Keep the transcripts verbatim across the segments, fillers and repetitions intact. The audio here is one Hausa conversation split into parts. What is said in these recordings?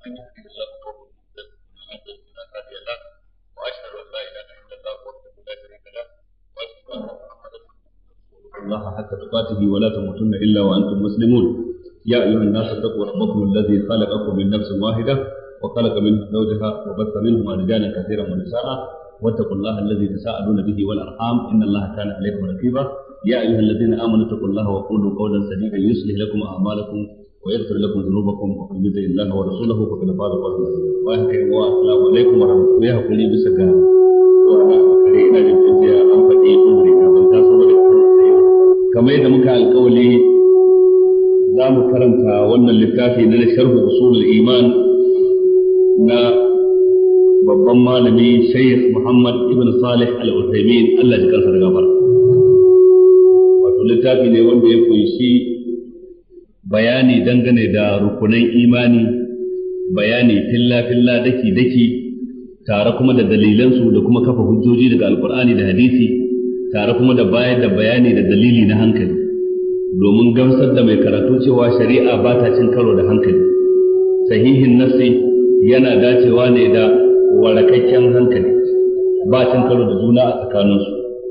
من يهده الله فهو المهتد ومن يضلل فلا هادي له واشهد ان لا اله الا الله وحده لا شريك له واشهد ان محمدا رسول الله حتى تقاته ولا تموتن الا وانتم مسلمون. يا ايها الناس اتقوا ربكم الذي خلقكم من نفس واحده وخلق منها زوجها وبث منهما رجالا كثيرا ونساء واتقوا الله الذي تساءلون به والارحام ان الله كان عليكم رقيبا. يا ايها الذين امنوا اتقوا الله وقولوا قولا سديدا يصلح لكم اعمالكم ويغفر لكم ذنوبكم ومن يطع الله ورسوله فقد فاز فوزا عظيما. السلام عليكم ورحمه الله وبركاته. bisa ga wannan kare ina jin jiya an faɗi umri na ban taso da kamar yadda muka alƙawari za mu karanta wannan littafi na sharh usul al-iman na babban malami Sheikh Muhammad ibn Salih al-Uthaymeen Allah ya kansa da gafara. Wato littafi ne wanda ya kunshi bayani dangane da rukunan imani, bayani filla-filla daki-daki, tare kuma da dalilansu da kuma kafa hujjoji daga alkur'ani da hadisi, tare kuma da bayar da bayani da dalili na hankali, domin gamsar da mai karatu cewa shari'a ba ta cin karo da hankali. Sahihin nassi yana dacewa ne da warakakken hankali, ba cin karo da juna a tsakaninsu.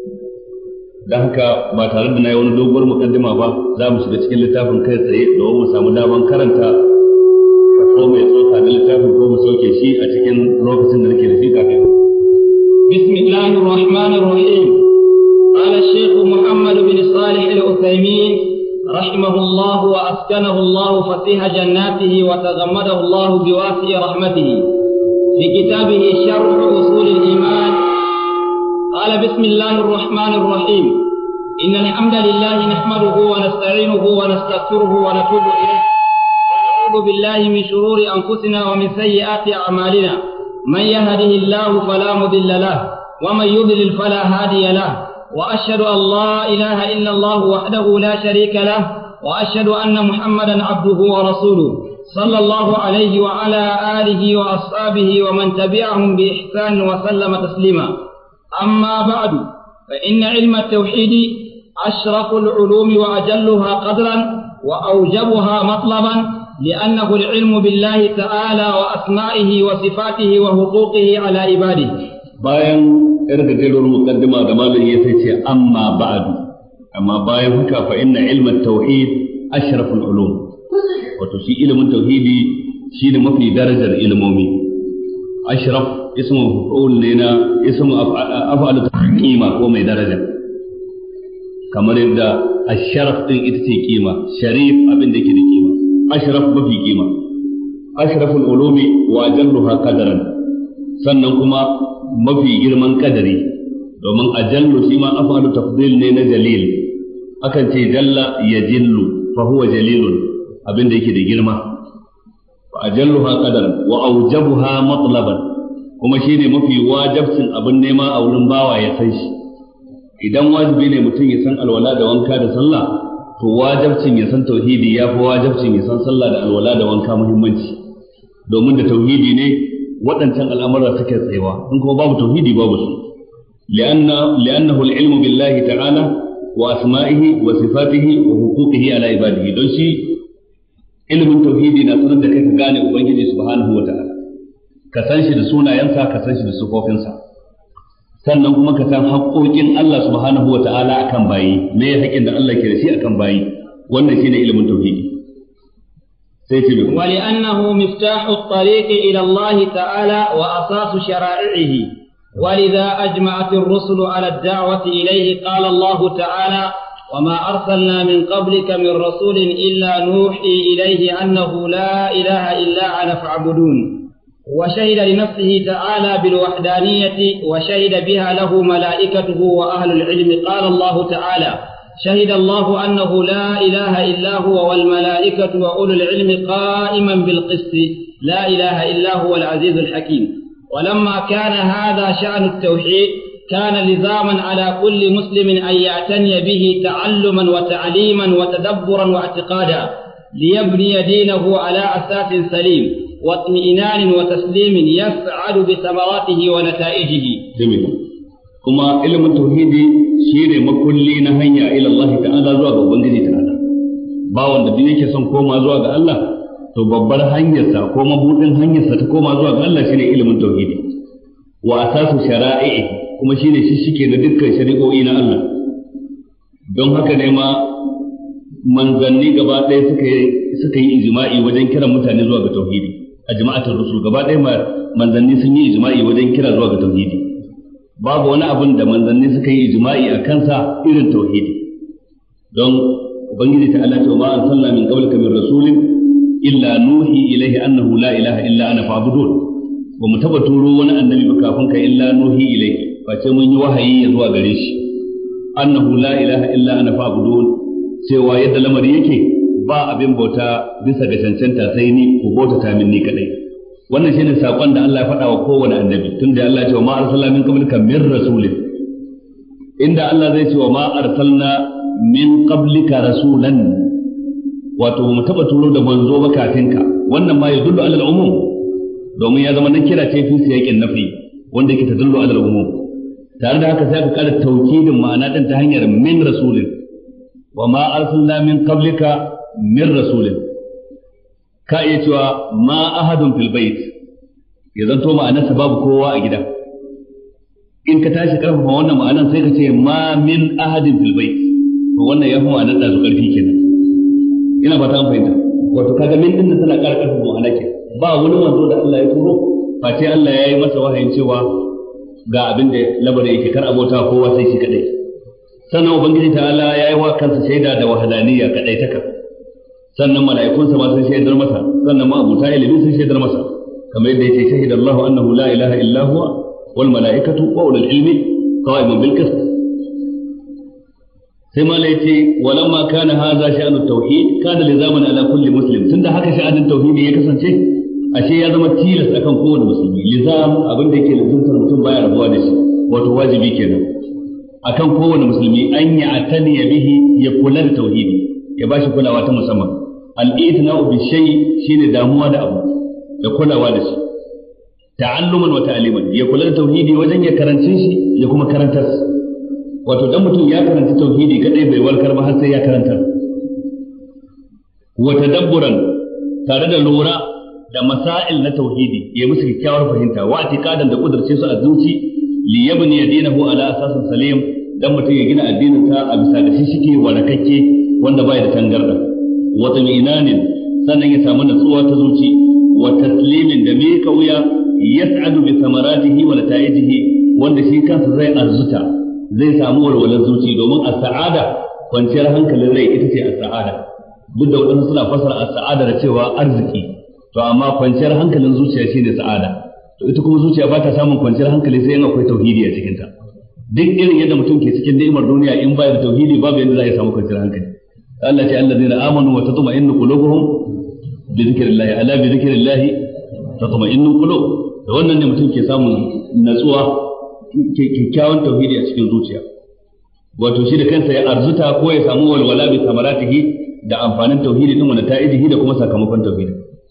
Da haka ba tare da na yi wani doguwar mukaddima ba za mu shiga cikin littafin kai tsaye domin mu samu daman karanta kaso mai tsoka na littafin ko mu sauke shi a cikin lokacin da nake da shi kafin. Bismillahir Rahmanir Rahim. Qala Sheikh Muhammad bin Salih Al-Uthaymeen rahimahullah wa askanahu Allah fasiha jannatihi wa taghammadahu Allah biwasi' rahmatihi fi kitabihi Sharh Usul al-Iman. قال بسم الله الرحمن الرحيم إن الحمد لله نحمده ونستعينه ونستغفره ونتوب إليه ونعوذ بالله من شرور أنفسنا ومن سيئات أعمالنا من يهده الله فلا مضل له ومن يضلل فلا هادي له وأشهد أن لا إله إلا الله وحده لا شريك له وأشهد أن محمدا عبده ورسوله صلى الله عليه وعلى آله وأصحابه ومن تبعهم بإحسان وسلم تسليما. أما بعد فإن علم التوحيد أشرف العلوم وأجلها قدرا وأوجبها مطلبا لأنه العلم بالله تعالى وأسمائه وصفاته وحقوقه على عباده. bayan irgajelwar muqaddima da malami ya ce amma ba'du amma bayan haka fa inna ilma at-tauhid ashraful ulum, wato shi ilimin tauhidi shine mafi darajar ilmomi. ashraf ismu maf'ul ne na ismu af'alu qima ko mai daraja, kamar yadda asharaf din ita ce kima, sharif abin da yake da kima, ashraf mafi kima. ashraful ulumi wa ajalluha qadaran, sannan kuma mafi girman kadari, domin ajallu shi ma af'alu tafdil ne na jalil. akan ce jalla yajillu fa huwa jalilun, abin da yake da girma. fa ajalluha qadaran wa awjabuha matlaban, kuma shi ne mafi wajabcin abin nema a wurin bawa ya san shi. Idan wajibi ne mutum ya san alwala da wanka da sallah, to wajabcin ya san tauhidi ya fi wajabcin ya san sallah da alwala da wanka muhimmanci, domin da tauhidi ne waɗancan al'amura suke tsayawa, in kuma babu tauhidi babu su. li'annahu al-ilmu billahi ta'ala wa asma'ihi wa sifatihi wa huquqihi ala ibadihi, don shi ilimin tauhidi na sanar da kai ka gane ubangiji subhanahu wa ta'ala, ka san shi da sunayensa, ka san shi da sifofinsa, sannan kuma ka san haƙoƙin Allah subhanahu wa ta'ala akan bayi, me ya haƙin da Allah ke da shi akan bayi. Wannan shine ilimin tauhidi. sai ce wa li'annahu miftahu at-tariq ila Allah ta'ala wa asasu shara'ihi ولذا أجمعت الرسل على الدعوة إليه. قال الله تعالى وما أرسلنا من قبلك من رسول إلا نوحي إليه أنه لا إله إلا أنا فاعبدون. وشهد لنفسه تعالى بالوحدانية وشهد بها له ملائكته وأهل العلم. قال الله تعالى شهد الله أنه لا إله إلا هو والملائكة وأولو العلم قائما بالقسط لا إله إلا هو العزيز الحكيم. ولما كان هذا شأن التوحيد كان لزاما على كل مسلم أن يعتني به تعلما وتعليما وتدبرا واعتقادا ليبني دينه على أساس سليم واطمئنان وتسليم يسعد بثمراته ونتائجه. جميل. كما علم التوحيد شيء مكلي نهيا إلى الله تعالى زواج وبنجي تعالى. باون da duk yake son koma zuwa ga Allah to babbar hanyarsa ko mabudin hanyarsa ta koma zuwa ga Allah shine ilimin tauhidi wa asasu shara'i kuma shine shishike da dukkan shari'o'i na Allah don haka ne ma manzanni gaba ɗaya suka yi suka yi ijma'i wajen kiran mutane zuwa ga tauhidi a jama'atul rusul gaba ɗaya manzanni sun yi ijma'i wajen kira zuwa ga tauhidi babu wani abin da manzanni suka yi ijma'i a kansa irin tauhidi don ubangiji ta Allah ce ma arsalna min qablika min rasulin illa nuhi ilaihi annahu la ilaha illa ana fa'budun ba mu taba turo wani annabi ba kafin ka illa nuhi ilaihi face mun yi wahayi ya zuwa gare shi annahu la ilaha illa ana fa'budun cewa yadda lamari yake ba abin bauta bisa ga cancanta sai ni ku bauta ta min ni kadai wannan shine sakon da Allah ya faɗa wa kowane annabi tunda Allah ya ce ma arsalna min qablika min rasulin inda Allah zai ce wa ma arsalna min qablika rasulan wato mu taba turo da manzo ba kafin ka wannan ma yadullu alal umum domin ya zama na kira ce fi siyakin nafi wanda yake tadullu alal umum tare da haka sai ka kara taukidin ma'ana din ta hanyar min rasulin wa ma arsalna min qablika min rasulin ka iya cewa ma ahadun fil bait ya zanto ma'anarsa babu kowa a gida in ka tashi karfafa wannan ma'anar sai ka ce ma min ahadin fil bait to wannan ya fi ma'anar da su karfi kenan ina fata an fahimta wato kaga min din tana ƙara karfafa ma'ana ke ba wani manzo da Allah ya turo face Allah ya yi masa wahayin cewa ga abin da labarin yake kar abota kowa sai shi kadai sannan ubangiji ta'ala ya yi wa kansa shaida da wahdaniyya kadai taka sannan mala'ikunsa ma sun shaidar masa sannan ma abuta ilimi sun shaidar masa kamar yadda yake shahida Allahu annahu la ilaha illa huwa wal mala'ikatu wa ulul ilmi qa'iman bil qist sai mala yace walamma kana hadha sha'anu tauhid kana lizaman ala kulli muslim tunda haka sha'anin tauhidi ya kasance ashe ya zama tilas akan kowane musulmi lizam abin da yake lazumtar mutum baya rabuwa da shi wato wajibi kenan akan kowane musulmi an ya ataniya bihi ya kula da tauhidi ya bashi kulawa ta musamman al-i'tina'u bi shay shine damuwa da abu da kulawa da shi ta'alluman wa ta'liman ya kula da tauhidi wajen ya karance shi ya kuma karantar wato dan mutum ya karanta tauhidi kadai bai warkar ba har sai ya karantar wa tadabburan tare da lura da masail na tauhidi ya musu kyakkyawar fahimta wa atiqadan da kudurce su a zuci li yabni dinahu ala asasin salim dan mutum ya gina addinin sa a bisa da shishike warakakke wanda bai da tangarda wa tuminanin sannan ya samu natsuwa ta zuci wa taslimin da me kauya yas'adu bi samaratihi wa nata'ijihi wanda shi kansa zai arzuta zai samu walwalar zuci domin as-sa'ada kwanciyar hankalin rai ita ce as-sa'ada duk da wadansu suna fasara as-sa'ada da cewa arziki to amma kwanciyar hankalin zuciya shine sa'ada to ita kuma zuciya ba ta samun kwanciyar hankali sai in akwai tauhidi a cikin ta duk irin yadda mutum ke cikin ni'imar duniya in ba da tauhidi babu yadda za a samu kwanciyar hankali Allah ce allazina amanu wa tatma'innu qulubuhum bi dhikrillah ala bi dhikrillah tatma'innu qulub da wannan ne mutum ke samun natsuwa kyakkyawan tauhidi a cikin zuciya wato shi da kansa ya arzuta ko ya samu walwala bi samaratihi da amfanin tauhidi din wanda ta'idihi da kuma sakamakon tauhidi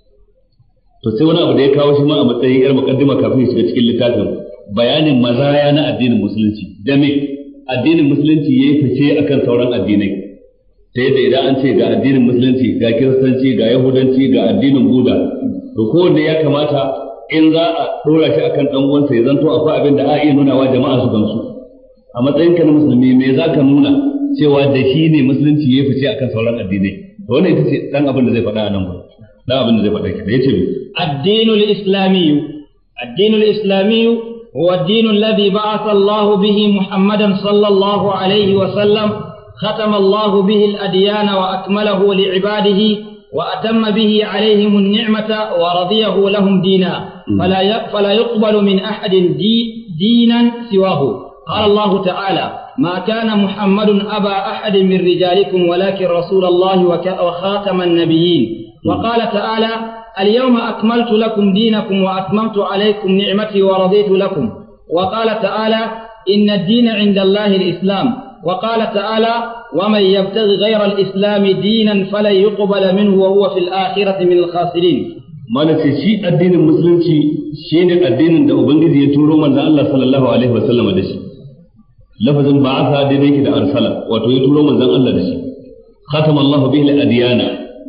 to sai wani abu da ya kawo shi ma a matsayin yar mukaddima kafin ya shiga cikin littafin bayanin mazaya na addinin musulunci da me addinin musulunci yayi fice akan sauran addinai ta yadda idan an ce ga addinin musulunci ga kiristanci ga yahudanci ga addinin buda to kowanne ya kamata in za a dora shi akan dan uwansa ya zanto akwai abin da a iya nuna wa jama'a su gamsu a matsayin ka na musulmi me zaka nuna cewa da shi ne musulunci yayi fice akan sauran addinai to wannan ita ce dan abin da zai faɗa a nan gurin dan abin da zai faɗa kenan yace الدين الإسلامي الدين الإسلامي هو الدين الذي بعث الله به محمدا صلى الله عليه وسلم ختم الله به الأديان وأكمله لعباده وأتم به عليهم النعمة ورضيه لهم دينا فلا فلا يقبل من أحد دي دينا سواه قال الله تعالى ما كان محمد أبا أحد من رجالكم ولكن رسول الله وخاتم النبيين وقال تعالى اليوم أكملت لكم دينكم وأتممت عليكم نعمتي ورضيت لكم وقال تعالى إن الدين عند الله الإسلام وقال تعالى ومن يبتغي غير الإسلام دينا فلن يقبل منه وهو في الآخرة من الخاسرين ما نسي الدين المسلم شيء الدين ده أبنجي يتورو من الله صلى الله عليه وسلم ده شيء لفظ بعث دينك ده أرسله وتيتورو من الله ده شيء ختم الله به الأديان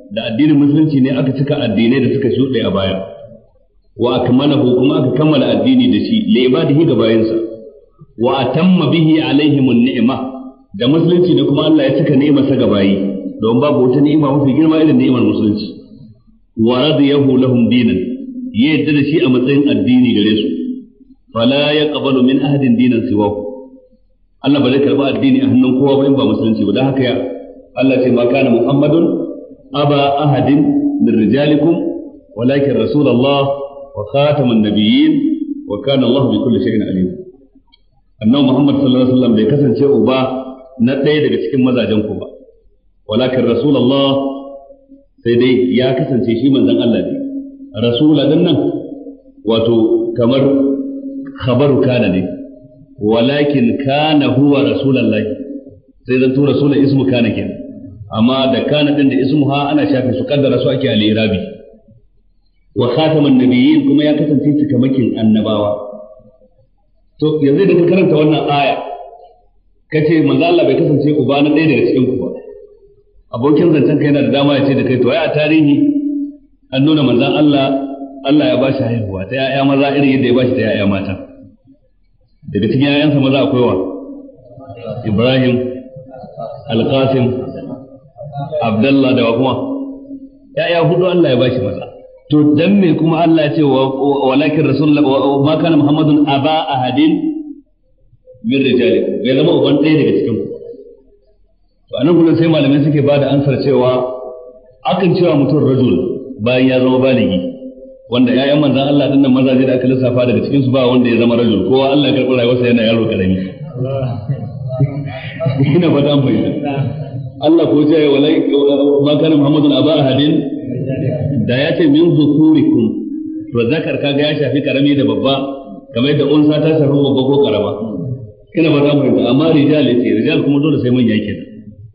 da addinin musulunci ne aka cika addinai da suka shuɗe a baya wa akmalahu kuma aka kammala addini da shi li ibadihi ga bayansa wa atamma bihi alaihim an-ni'ma da musulunci ne kuma Allah ya cika ni'imarsa ga bayi don babu wata ni'ima mafi girma irin ni'imar musulunci wa radiyahu lahum dinan ya yadda da shi a matsayin addini gare su fala yaqbalu min ahadin dinan siwahu Allah ba zai karba addini a hannun kowa ba in ba musulunci ba dan haka ya Allah ce ma kana muhammadun aba ahadin min rijalikum walakin rasulullah wa khataman nabiyyin wa kana Allah bi kulli shay'in alim annabi Muhammad sallallahu alaihi wasallam bai kasance uba na ɗaya daga cikin mazajen ku ba walakin rasulullah sai dai ya kasance shi manzon Allah ne rasula din nan wato kamar khabaru kana ne walakin kana huwa rasulullahi sai zan tura sunan ismu kana kenan amma da kana din da ismu ha ana shafe su kaddara su ake al-irabi wa khataman nabiyyin kuma ya kasance cikamakin annabawa to yanzu da ka karanta wannan aya kace manzo Allah bai kasance uba na ɗaya daga cikin ku ba abokin zancen kai yana da dama ya ce da kai to ai a tarihi an nuna manzon Allah Allah ya bashi haihuwa ta yaya maza irin yadda ya bashi ta yaya mata daga cikin yayansa maza akwai wa Ibrahim Al-Qasim Abdullah da kuma yaya hudu Allah ya bashi maza to dan me kuma Allah ya ce walakin rasulullah ma kana muhammadun aba ahadin min rijalikum bai zama uban ɗaya daga cikin ku to anan kullum sai malamai suke bada ansar cewa akan cewa mutum rajul bayan ya zama baligi wanda ƴaƴan manzon Allah dinnan mazaje da aka lissafa daga cikin su ba wanda ya zama rajul kowa Allah ya karɓi rayuwarsa yana yaro karami ina fata an fahimta Allah ko ce walai ma kana muhammadun aba ahadin da ya ce min zukurikum to zakar kaga ya shafi karami da babba kamar yadda unsa ta shafi babba ko karama ina ba za mu fahimta amma rijal yace rijal kuma dole sai manya kenan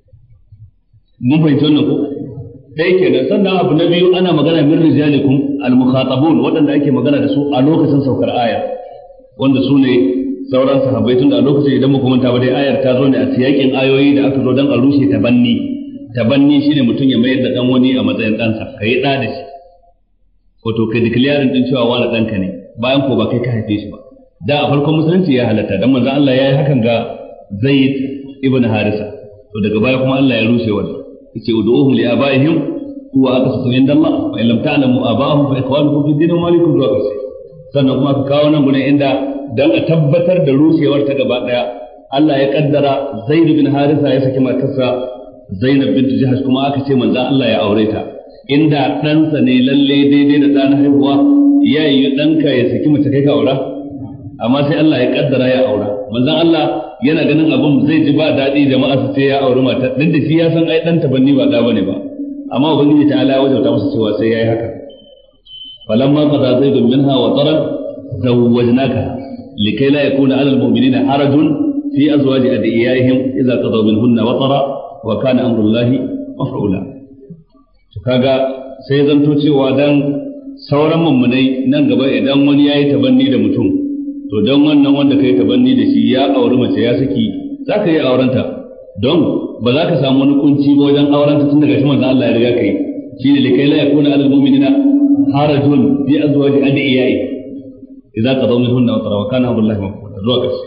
mun fahimci wannan ko dai kenan sannan abu na biyu ana magana min rijalikum al-mukhatabun waɗanda ake magana da su a lokacin saukar aya wanda su ne sauran sahabbai tunda a lokacin idan muka manta ba dai ayar ta zo ne a siyakin ayoyi da aka zo dan a rushe tabanni tabanni shine mutum ya mayar da dan wani a matsayin ɗansa kai ɗa da shi wato kai declaring din cewa wani ɗanka ne bayan ko ba kai ka haife shi ba da a farkon musulunci ya halatta dan manzon Allah ya yi hakan ga Zaid ibn Harisa to daga baya kuma Allah ya rushe wannan yace ud'uhum li abaihim huwa aqsatu inda Allah wa in lam ta'lamu aba'ahum fa ikhwanukum fi din wa malikum zuwa ƙarshe sannan kuma ka kawo nan gurin inda dan a tabbatar da rushewar ta gaba daya Allah ya kaddara Zaid bin Harisa ya saki matarsa Zainab bint Jahash kuma aka ce manzon Allah ya aure ta inda ɗansa ne lalle daidai da ɗan haihuwa ya yi ɗanka ya saki mace kai ka aura amma sai Allah ya kaddara ya aura manzon Allah yana ganin abin zai ji ba daɗi jama'a su ce ya auri mata duk da shi ya san ai ɗan tabanni ba ɗa bane ba amma ubangiji ta Allah ya wajauta masa cewa sai yayi haka falamma qada zaidun minha wa taran zawwajnaka likai la yakuna 'ala al-mu'minina harajun fi azwaji adiyaihim idza qadaw minhunna wa tara wa kana amrullahi maf'ula to kaga sai zanto cewa dan sauran mummunai nan gaba idan wani yayi tabanni da mutum to dan wannan wanda kai tabanni da shi ya auri mace ya saki zaka yi aurenta don ba za ka samu wani kunci ba wajen aurenta tun daga shi manzo Allah ya riga kai shine likai la yakuna alal mu'minina harajun fi azwaji adiyai idza qadaw minhunna wa tara wa kana amrullahi maf'ula zuwa kashi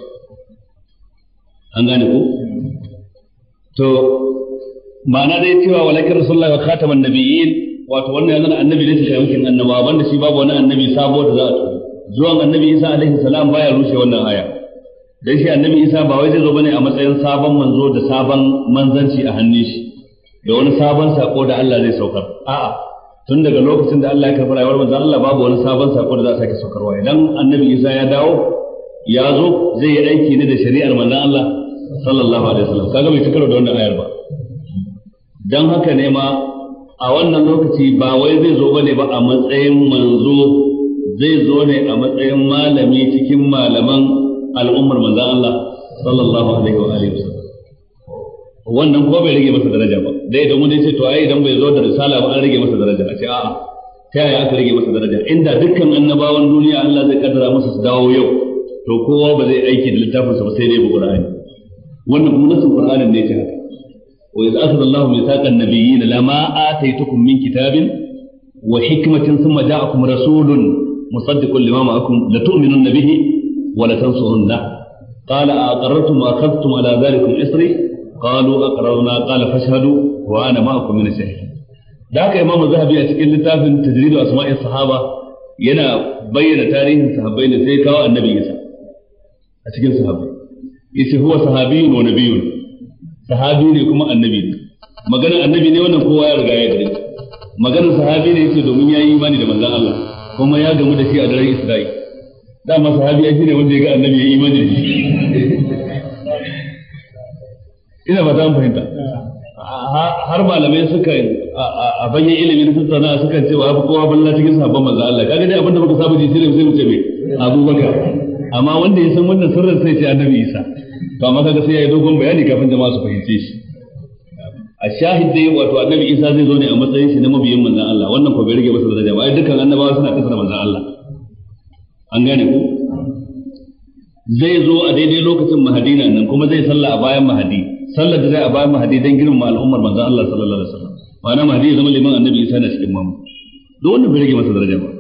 an gane ko to ma'ana dai cewa walakin rasulullahi wa khataman nabiyyin wato wannan yanzu annabi ne sai yankin annabawa banda shi babu wani annabi sabo da za a turo zuwan annabi Isa alaihi salam baya rushe wannan aya dan shi annabi Isa ba wai zai zo bane a matsayin sabon manzo da sabon manzanci a hannun shi da wani sabon sako da Allah zai saukar a'a tun daga lokacin da Allah ya karɓi rayuwar manzon Allah babu wani sabon sako da za a sake saukarwa idan annabi Isa ya dawo ya zo zai yi aiki ne da shari'ar manzon Allah sallallahu alaihi wasallam kaga bai tukaro da wannan ayar ba dan haka ne ma a wannan lokaci ba wai zai zo bane ba a matsayin manzo zai zo ne a matsayin malami cikin malaman al'ummar manzon Allah sallallahu alaihi wa alihi wasallam wannan ko bai rage masa daraja ba dai idan mun ce to ai idan bai zo da risala ba an rage masa daraja a ce a'a ta yaya aka rage masa daraja inda dukkan annabawan duniya Allah zai kaddara masa su dawo yau to kowa ba zai aiki da littafinsa ba sai dai Qur'ani wannan kuma nasin Qur'anin ne ce haka wa idh akhadha Allahu mithaqan nabiyyin lama ataytukum min kitabin wa hikmatin thumma ja'akum rasulun musaddiqun lima ma'akum la tu'minunna bihi wa la tansurunna qala aqarrartum wa akhadhtum ala dhalikum isri qalu aqrarna qala fashhadu wa ana ma'akum min ash-shahidin. Da haka Imam Zahabi a cikin littafin Tajrid Asma'is Sahaba yana bayyana tarihin sahabbai ne sai kawo annabi Isa a cikin sahabbai yace huwa sahabiyyun wa nabiyyun, sahabi ne kuma annabi ne. Maganar annabi ne wannan kowa ya riga ya gare, maganar sahabi ne yace domin yayi imani da manzon Allah kuma ya gamu da shi a daren Isra'i. Dama sahabi ai shine wanda ya ga annabi ya imani da shi. Ina ba ta fahimta. Har malamai suka a bayan ilimin sunna suka ce wa kowa balla cikin sahabban manzon Allah. Kaga dai abinda muka saba ji sai sai mu ce me Abubakar. Amma wanda ya san wannan sirrin sai ce annabi Isa. To amma kaga sai ya yi dogon bayani kafin jama'a su fahimce shi. A shahid dai wato annabi Isa zai zo ne a matsayin shi na mabiyin manzon Allah, wannan ko bai rage masa daraja ba. Ai dukkan annabawa suna kasa da manzon Allah. An gane ku? Zai zo a daidai lokacin Mahadina nan kuma zai salla a bayan Mahadi. Sallar da zai a bayan Mahadi dan girmama al'ummar manzon Allah sallallahu alaihi wasallam. Ma'ana Mahadi ya zama liman annabi Isa na cikin mamu. Duk wannan bai rage masa daraja ba.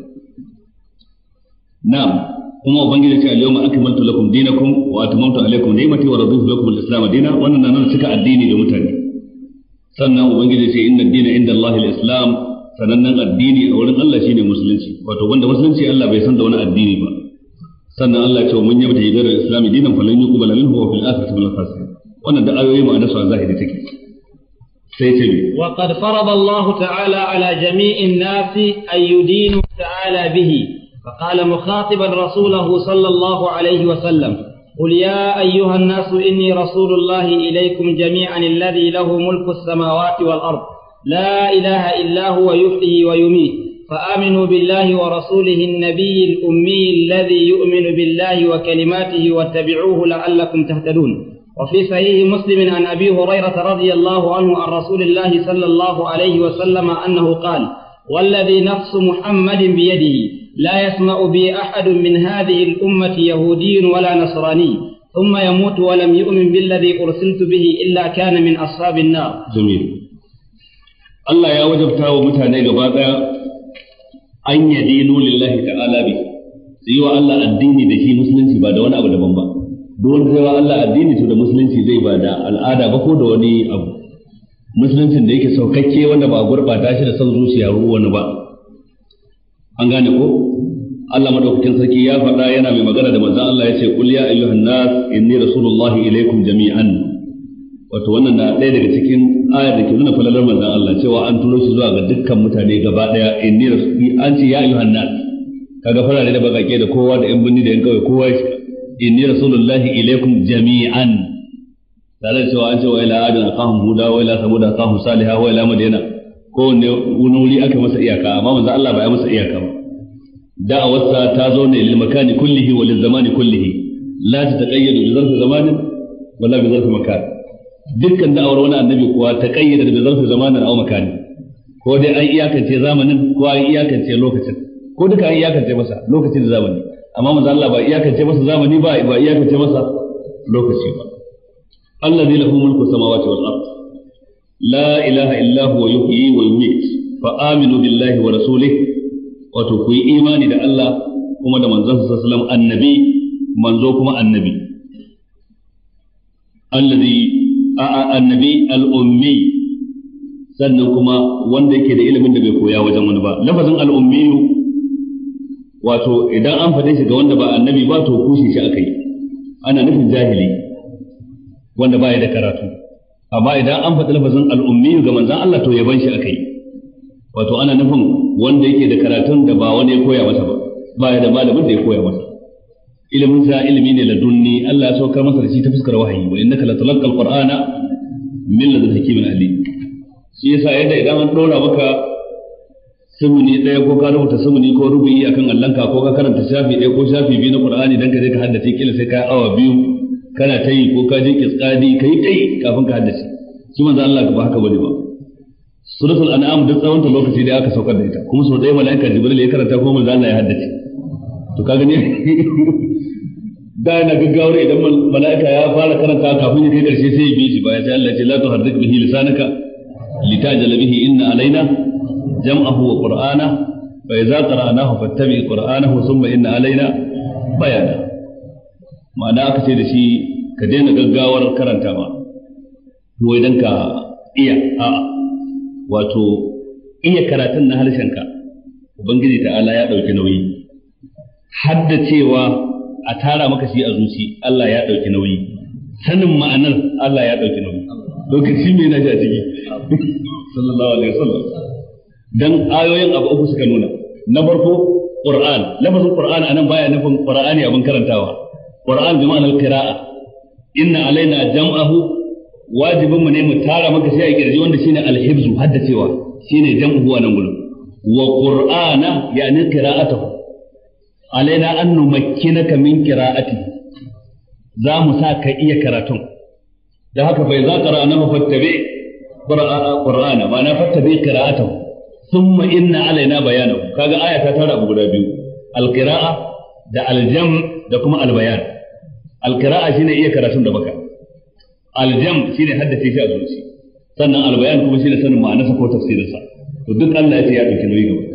Na'am. Kuma ubangiji ce al-yawma akmaltu lakum dinakum wa atmamtu alaykum ni'mati wa raditu lakum al-islam dinan. Wannan na nuna cika addini da mutane. Sannan ubangiji ce inna ad-dina inda Allah al-islam, sanannan addini a wurin Allah shine musulunci. Wato wanda musulunci Allah bai san da wani addini ba. Sannan Allah ya ce mun yabta yidar al-islam dinan falan yuqbala minhu wa fil akhirati min al-khasirin. Wannan da ayoyi ma'ana su a zahiri take. Sai ce wa qad farada Allah ta'ala ala jami'in nasi an yudinu ta'ala bihi. فقال مخاطبا رسوله صلى الله عليه وسلم قل يا أيها الناس إني رسول الله إليكم جميعا الذي له ملك السماوات والأرض لا إله إلا هو يحيي ويميت فآمنوا بالله ورسوله النبي الأمي الذي يؤمن بالله وكلماته واتبعوه لعلكم تهتدون. وفي صحيح مسلم عن أبي هريرة رضي الله عنه عن رسول الله صلى الله عليه وسلم أنه قال والذي نفس محمد بيده لا يسمع بي أحد من هذه الأمة يهودي ولا نصراني ثم يموت ولم يؤمن بالذي أرسلت به إلا كان من أصحاب النار. جميل. الله يا وجبتا ومتاني غبادا أن يدينوا لله تعالى به. سيوا الله الدين ده شيء مسلم ba da wani abu daban ba. Don sai Allah addini to da musulunci zai ba da al'ada ba ko da wani abu. Musuluncin da yake saukakke wanda ba gurbata shi da son zuciya ruwa wani ba. An gane ko Allah madaukakin sarki ya faɗa yana mai magana da manzon Allah yace qul ya ayyuhan nas inni rasulullahi ilaykum jami'an. Wato wannan na ɗaya daga cikin ayar da ke nuna falalar manzon Allah cewa an turo shi zuwa ga dukkan mutane gaba daya. Inni rasuli an ce ya ayyuhan nas, kaga farare da bakake da kowa da yan binni da yan kauye kowa shi inni rasulullahi ilaykum jami'an. Tare da cewa an ce wa ila adana qahum huda wa ila samuda qahum salihah wa ila madina, kowanne wani wuri aka masa iyaka amma manzo Allah ba ya masa iyaka ba. Da'awarsa ta zo ne lil makani kullihi wa lil zamani kullihi la tataqayyadu bi zarfi zamanin wala bi zarfi makan. Dukkan da'awar wani annabi kuwa ta kayyada bi zarfi zamanin aw makani, ko dai an iyakance zamanin ko an iyakance lokacin, ko duka an iyakance masa lokacin da zamani, amma manzo Allah ba iyakance masa zamani ba ba iyakance masa lokaci ba. Alladhi lahu mulku samawati wal ard la ilaha illa huwa yuhyi wa yumiit fa aminu billahi wa rasulihi. Wato ku yi imani da Allah kuma da manzon sallallahu alaihi wasallam annabi manzo kuma annabi. Alladhi annabi al-ummi, sannan kuma wanda yake da ilimin da bai koya wajen wani ba. Lafazin al-ummi wato idan an faɗe shi ga wanda ba annabi ba to kushe shi akai, ana nufin jahili wanda baya da karatu. Amma idan an faɗi lafazin al-ummi ga manzon Allah to yaban shi akai, wato ana nufin wanda yake da karatun da ba wani ya koya masa ba, baya da malamin da ya koya masa. Ilimin sa ilimi ne ladunni, Allah ya saukar masa da shi ta fuskar wahayi, wa innaka latulqal qur'ana min ladun hakimin alim. Shi yasa yadda idan an dora maka sumuni daya ko ka rubuta sumuni ko rubu'i akan allanka ko ka karanta shafi daya ko shafi biyu na qur'ani dan ka je ka haddace kila sai ka awa biyu kana tayi ko ka je kisqadi kai kai kafin ka haddace. Shi manzo Allah ba haka bane ba. Suratul an'am duk tsawon ta lokaci da aka saukar da ita, kuma sau ɗaya mala'ika jibril ya karanta kuma manzo Allah ya haddace. To ka gani da na gaggawar idan mala'ika ya fara karanta kafin ya kai karshe sai ya bi shi baya sai Allah ya ce la tuharrik bihi lisanaka litajala bihi inna alaina jam'ahu wa qur'ana fa idza qara'nahu fattabi qur'anahu thumma inna alaina bayana ma'ana aka ce da shi ka daina gaggawar karanta ma to idan ka iya a wato iya karatun na harshenka ubangiji ta'ala ya dauki nauyi hadda cewa a tara maka shi a zuci Allah ya dauki nauyi sanin ma'anar Allah ya dauki nauyi lokaci me na ji a ciki sallallahu alaihi wasallam dan ayoyin abu uku suka nuna na farko Qur'an lafazin Qur'an anan baya nufin Qur'ani abin karantawa Qur'an bi ma'anar qira'a inna alaina jam'ahu wajibin mu ne mu tara maka shi a kirji wanda shine al-hifzu haddacewa shine jam'u wa nan gurin wa Qur'ana yani qira'atuhu alaina an numakkinaka min qira'ati za mu sa ka iya karatun da haka bai za qara'ana fa fattabi qur'ana ma na fattabi qira'atahu thumma inna alaina bayanahu kaga aya ta tara abu guda biyu al-qira'a da al-jam da kuma al-bayan al-qira'a shine iya karatun da baka al-jam shine haddace shi a zuci sannan al-bayan kuma shine sanin ma'anarsa ko tafsirinsa to duk Allah ya ce ya dauki nauyi gaba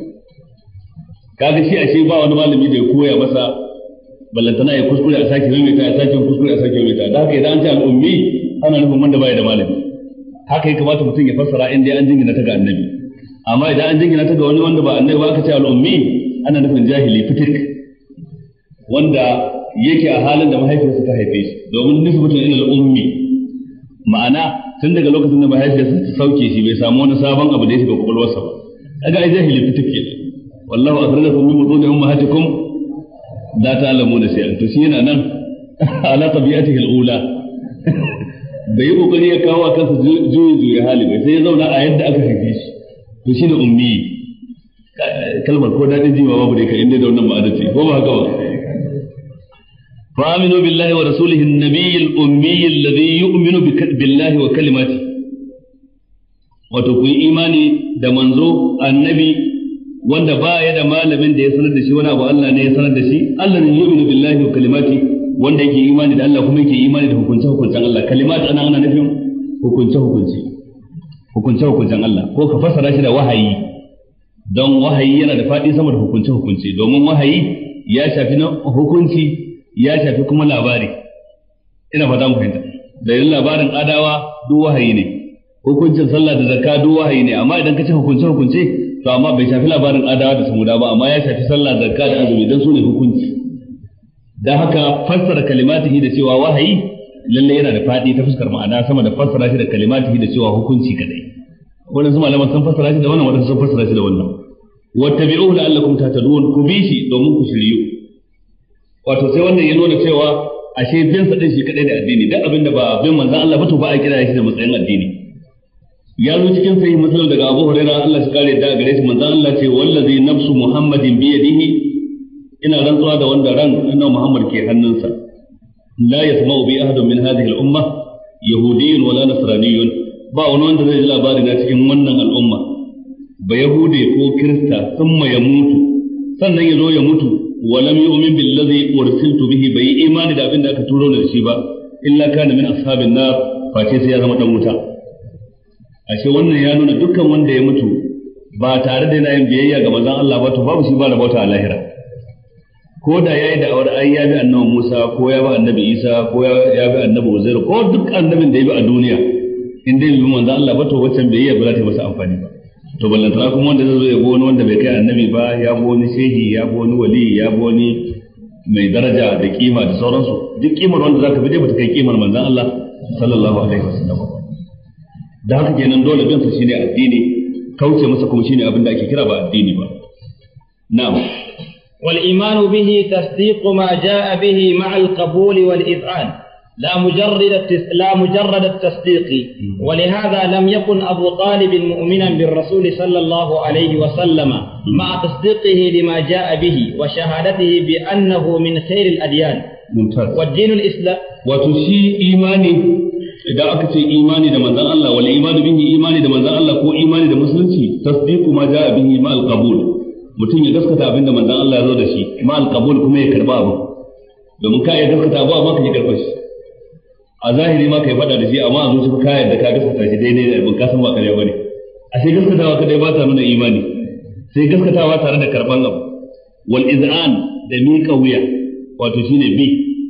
kaga shi ashe ba wani malami da ya koya masa ballantana ya kuskure a sake maimaita ya sake kuskure a sake maimaita da haka idan an ce al-ummi ana nufin wanda baya da malami haka ya kamata mutum ya fassara in dai an jingina ta ga annabi amma idan an jingina ta ga wani wanda ba annabi ba aka ce al-ummi ana nufin jahili fitik wanda yake a halin da mahaifiyarsa ta haife shi domin nisbatun ila al-ummi ma'ana tun daga lokacin da mahaifiyarsa ta sauke shi bai samu wani sabon abu da ya shiga kwakwalwarsa ba kaga ai jahili fitik kenan wallahu akhrajakum min butuni ummahatikum la ta'lamuna shay'an to shi yana nan ala tabi'atihi al-ula bai kokari ya kawo kansa juyi juyi hali bai sai ya zauna a yadda aka haife shi to shine ummi kalmar ko dadin jiwa babu dai kai inda da wannan ma'ana ce ko ba haka ba fa aminu billahi wa rasulihi an-nabiy al-ummi alladhi yu'minu billahi wa kalimatihi wato ku imani da manzo annabi wanda ba ya da malamin da ya sanar da shi wani abu Allah ne ya sanar da shi Allah ne yu'minu billahi wa kalimati wanda yake imani da Allah kuma yake imani da hukunce hukuncen Allah kalimat ana ana nufin hukunce hukunci hukunce hukuncen Allah ko ka fassara shi da wahayi don wahayi yana da fadi sama da hukunce hukunci domin wahayi ya shafi na hukunci ya shafi kuma labari ina fata mu fahimta da yin labarin adawa duk wahayi ne hukuncin sallah da zakka duk wahayi ne amma idan ka ce hukunce hukunce to amma bai shafi labarin adawa da samuda ba amma ya shafi sallah zakka da azumi dan su ne hukunci dan haka fassara kalimatihi da cewa wahayi lalle yana da fadi ta fuskar ma'ana sama da fassara shi da kalimatihi da cewa hukunci kadai wannan su malaman sun fassara shi da wannan wannan sun fassara shi da wannan wattabi'uhu la'allakum tahtadun ku bi shi domin ku shiryu wato sai wannan ya nuna cewa ashe bin sa din shi kadai da addini duk abinda ba bin manzon Allah ba to ba a kira shi da matsayin addini ya zo cikin sahih muslim daga Abu Hurairah Allah shi kare da gare shi manzon Allah ce wallazi nafsu Muhammadin bi yadihi ina rantsuwa da wanda ran annabi Muhammad ke hannunsa la yasma'u bi ahadin min hadhihi al-umma yahudiyyun wala nasraniyyun ba wani wanda zai ji labari na cikin wannan al'umma ba yahude ko kirista thumma ya mutu sannan ya zo ya mutu walam yu'min billazi ursiltu bihi bai imani da abin da aka turo da shi ba illa kana min ashabin nar face sai ya zama dan wuta ashe wannan ya nuna dukkan wanda ya mutu ba tare da yana yin biyayya ga manzon Allah ba to babu shi ba rabauta a lahira ko da yayi da aure ai ya bi annabi Musa ko ya bi annabi Isa ko ya bi annabi Uzair ko duk annabin da ya bi a duniya in dai bi manzon Allah ba to waccan biyayya ba za ta masa amfani ba to ballantana kuma wanda zai zo ya bi wani wanda bai kai annabi ba ya bi wani shehi ya bi wani wali ya bi wani mai daraja da kima da sauransu duk kimar wanda zaka bi dai bata kai kimar manzon Allah sallallahu alaihi wasallam da haka kenan dole bin sa shine addini kauce masa kuma shine abin da ake kira ba addini ba na'am wal imanu bihi tasdiq ma jaa bihi ma'a al qabul wal iz'an لا مجرد لا مجرد التصديق ولهذا لم يكن أبو طالب مؤمنا بالرسول صلى الله عليه وسلم مع تصديقه لما جاء به وشهادته بأنه من خير الأديان ممتاز والدين الإسلام وتشي إيماني idan aka ce imani da manzon Allah wal imanu bihi imani da manzon Allah ko imani da musulunci tasdiqu ma jaa bihi ma al qabul mutum ya gaskata abinda manzon Allah ya zo da shi ma al qabul kuma ya karba abu domin ka iya gaskata abu amma ka ji karɓar shi a zahiri ma ka yi faɗa da shi amma a zuci ka yarda ka gaskata shi daidai da abin ka san ba ƙarya bane a sai gaskatawa kadai ba ta nuna imani sai gaskatawa tare da karɓan abu wal iz'an da miƙa wuya wato shine bi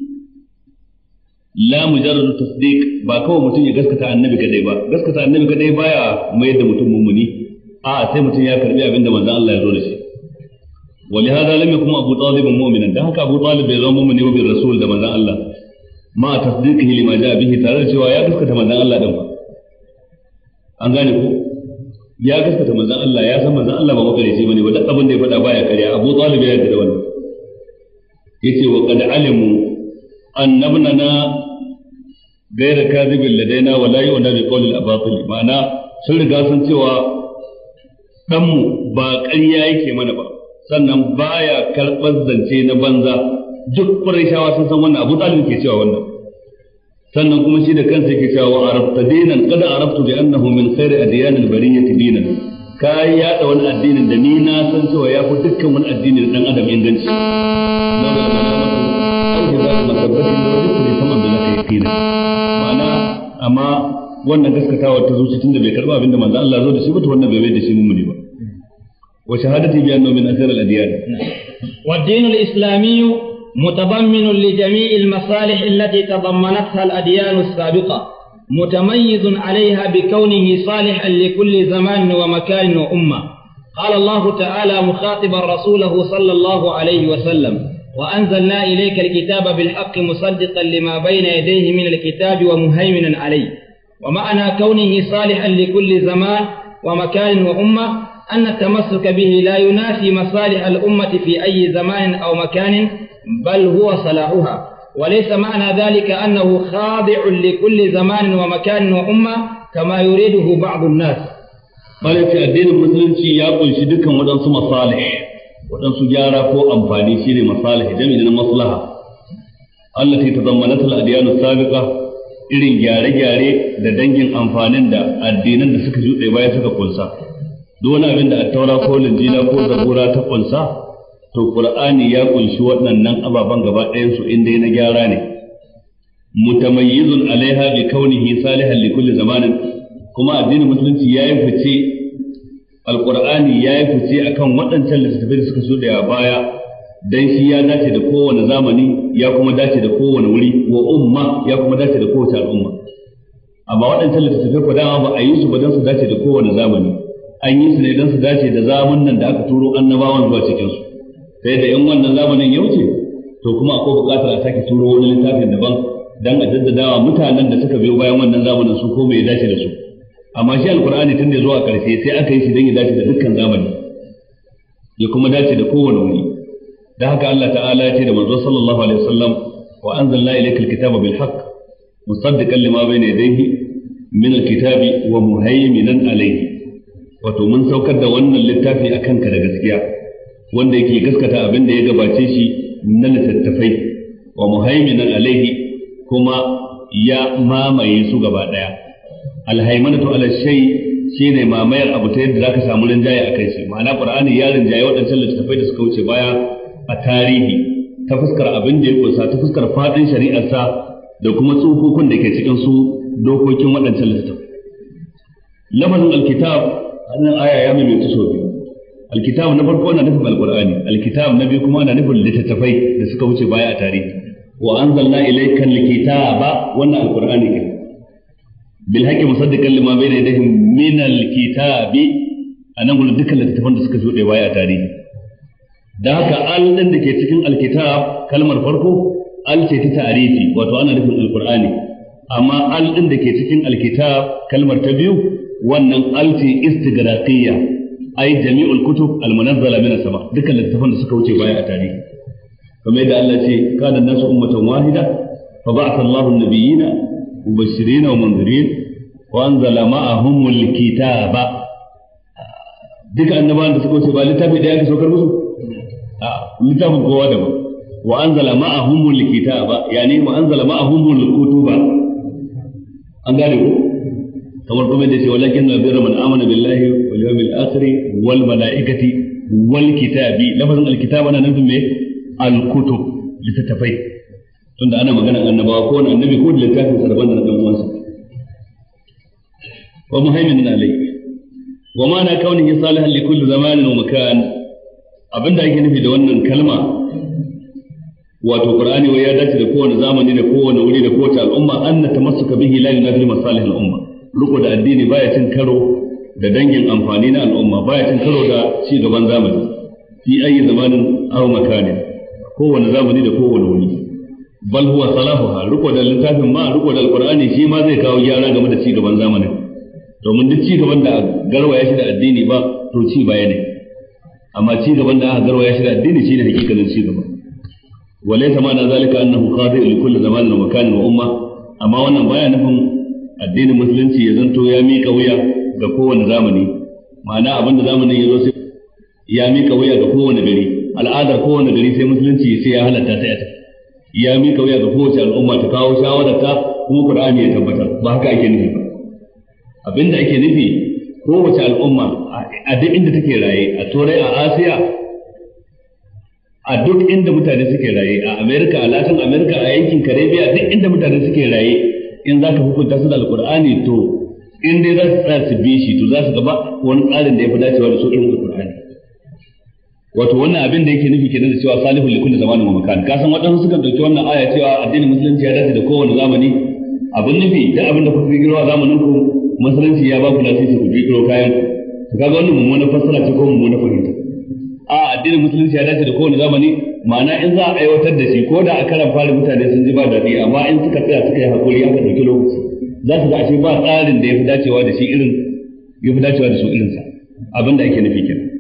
la mujarrad tasdiq ba kawai mutum ya gaskata annabi kadai ba gaskata annabi kadai baya mayar da mutum mummuni a sai mutum ya karbi abin da manzon Allah ya zo da shi ولهذا لم يكن أبو طالب مؤمنا ده هكا أبو طالب يزوم مؤمن بالرسول ده مزان الله ما تصديقه لما جاء به تare cewa ya gaskata manzon Allah din ba an gane ko ya gaskata manzon Allah ya san manzon Allah ba makareci bane ba duk abin da ya faɗa baya ƙarya Abu Talib ya yarda da wannan yace wa qad alimu annabnana ghayra kadhibin ladaina wa la yu'na bi qawli al-abatil ma'ana sun riga sun cewa dan mu ba ƙarya yake mana ba sannan baya karɓar zance na banza duk Qurayshawa sun san wannan Abu Talib ke cewa wannan sannan kuma shi da kansa yake cewa wa arafta dinan qad araftu bi annahu min khairi adyan al-bariyyah dinan kai ya da wani addinin da ni na san cewa ya fi dukkan wani addini da dan adam inganci na ga mana da masabbatin da wani kuma saman da nake yakina ma'ana amma wannan gaskatawa ta zuci tunda bai karba abinda manzo Allah zo da shi ba to wannan bai bai da shi mummuni ba وشهادتي بأنه من أثر الأديان والدين الإسلامي متضمن لجميع المصالح التي تضمنتها الأديان السابقة متميز عليها بكونه صالحا لكل زمان ومكان وأمة قال الله تعالى مخاطبا رسوله صلى الله عليه وسلم وأنزلنا إليك الكتاب بالحق مصدقا لما بين يديه من الكتاب ومهيمنا عليه ومعنى كونه صالحا لكل زمان ومكان وأمة أن التمسك به لا ينافي مصالح الأمة في أي زمان أو مكان بل هو صلاحها وليس معنى ذلك أنه خاضع لكل زمان ومكان وأمة كما يريده بعض الناس قال في الدين المسلم يقول شدكا ودنس مصالح ودنس جارة فو أنفاني شير مصالح جميع مصلحة التي تضمنتها الأديان السابقة irin gyare-gyare da dangin amfanin da addinan da suka juɗe baya suka kunsa duk wani abin da attaura ko linjila ko zabura ta kunsa to qur'ani ya kunshi waɗannan ababan gaba ɗayan su inda na gyara ne mutamayyizun alaiha bi kaunihi salihan li kulli zamanin kuma addinin musulunci yayi fice alqur'ani yayi fice akan waɗancan littattafai da suka shuɗe a baya dan shi ya dace da kowane zamani ya kuma dace da kowane wuri wa umma ya kuma dace da kowace al'umma amma waɗancan littattafai ko dama ba a yi su ba dan su dace da kowane zamani an yi su ne don su dace da zamanin nan da aka turo annabawan zuwa cikin su sai da in wannan zamanin ya wuce to kuma akwai buƙatar a sake turo wani littafin daban dan a jaddadawa mutanen da suka biyo bayan wannan zamanin su ko me ya dace da su amma shi alqur'ani tun da zuwa karshe sai aka yi shi don ya dace da dukkan zamani ya kuma dace da kowane wuri da haka Allah ta'ala ya ce da manzo sallallahu alaihi wasallam wa anzalna ilayka alkitaba bil haqq musaddiqan lima bayna yadayhi min alkitabi wa muhaiminan alayhi wato mun saukar da wannan littafi a kanka da gaskiya wanda yake gaskata abin da ya gabace shi na littattafai wa muhaiminan alaihi kuma ya mamaye su gaba daya alhaimanatu ala shay shine mamayar abu ta yadda zaka samu rinjaye akan shi ma'ana qur'ani ya rinjaye waɗancan littattafai da suka wuce baya a tarihi ta fuskar abin da ya kunsa ta fuskar fadin shari'arsa da kuma tsofofin da ke cikin su dokokin waɗancan littattafai lafazin alkitab wannan aya ya mai sau biyu alkitab na farko na nufin alqur'ani alkitab na biyu kuma na nufin littattafai da suka wuce baya a tarihi wa anzalna ilayka alkitaba wannan alqur'ani ke bil haqqi musaddiqan lima bayna yadayhi min alkitabi anan gurin dukkan littattafan da suka shuɗe baya a tarihi da haka al din da ke cikin alkitab kalmar farko al ce ta ta'rifi wato ana nufin alqur'ani amma al din da ke cikin alkitab kalmar ta biyu wannan alti istigraqiyya ay jami'ul kutub almunazzala min as-sama dukkan littafan da suka wuce baya a tarihi kamar yadda Allah ce kana nasu ummatan wahida fa ba'atha Allahu an-nabiyyina mubashirin wa munzirin wa anzala ma'ahumul kitaba duka annabawan da suka wuce ba littafi da yake saukar musu a littafin kowa da ba wa anzala ma'ahumul kitaba yani wa anzala ma'ahumul kutuba an gane ko kamar kuma da ce walakin na birra man amana billahi wal yawmil akhir wal malaikati wal kitabi lafazin al kitab ana nufin me al kutub littattafai tunda ana maganar annabawa ko wani annabi ko da littafin sa daban da dan uwansa wa muhaiminan alayhi wa ma na kaunihi salihan li kulli zamanin wa makan abinda ake nufi da wannan kalma wato qur'ani wai ya dace da kowane zamani da kowane wuri da kowace al'umma anna tamassuka bihi la yunafi masalih al'umma ruko da addini baya cin karo da dangin amfani na al'umma baya cin karo da ci gaban zamani fi ayi zamanin aw makanin kowane zamani da kowane wuri bal huwa salahuha ruko da littafin ma ruko da alqur'ani shi ma zai kawo gyara game da ci gaban zamanin domin duk ci gaban da garwaya shi da addini ba to ci baya ne amma ci gaban da aka garwaya shi da addini shine hakikanin ci gaba walaysa ma'ana zalika annahu qadir li kulli zamanin wa makanin wa umma amma wannan baya nufin addinin musulunci ya zanto ya mika wuya ga kowane zamani ma'ana abinda zamanin ya zo sai ya mika wuya ga kowane gari al'adar kowane gari sai musulunci ya ce ya halatta ta yata ya mika wuya ga kowace al'umma ta kawo shawararta kuma qur'ani ya tabbatar ba haka ake nufi ba abinda ake nufi kowace al'umma a duk inda take raye a turai a asiya a duk inda mutane suke raye a america a latin america a yankin caribbean duk inda mutane suke raye in za ka hukunta su da alqur'ani to in dai za su tsaya su bi shi to za su gaba wani tsarin da ya fi dacewa da su irin alqur'ani wato wannan abin da yake nufi kenan da cewa salihul likulli zamanin wa makan ka san wadansu sukan dauki wannan aya cewa addinin musulunci ya dace da kowane zamani abin nufi da abin da kuka kirkiro a zamanin ku musulunci ya ba ku lasisi ku kirkiro kayan ku kaga wannan mummunan fassara ce ko mummunan fahimta a addinin musulunci ya dace da kowane zamani ma'ana in za a aiwatar da shi ko da a karan fara mutane sun ji ba daɗi amma in suka tsaya suka yi hakuri aka ɗauki lokaci za su ga ashe ba tsarin da ya fi dacewa da shi irin ya fi dacewa da su irinsa abin da ake nufi kenan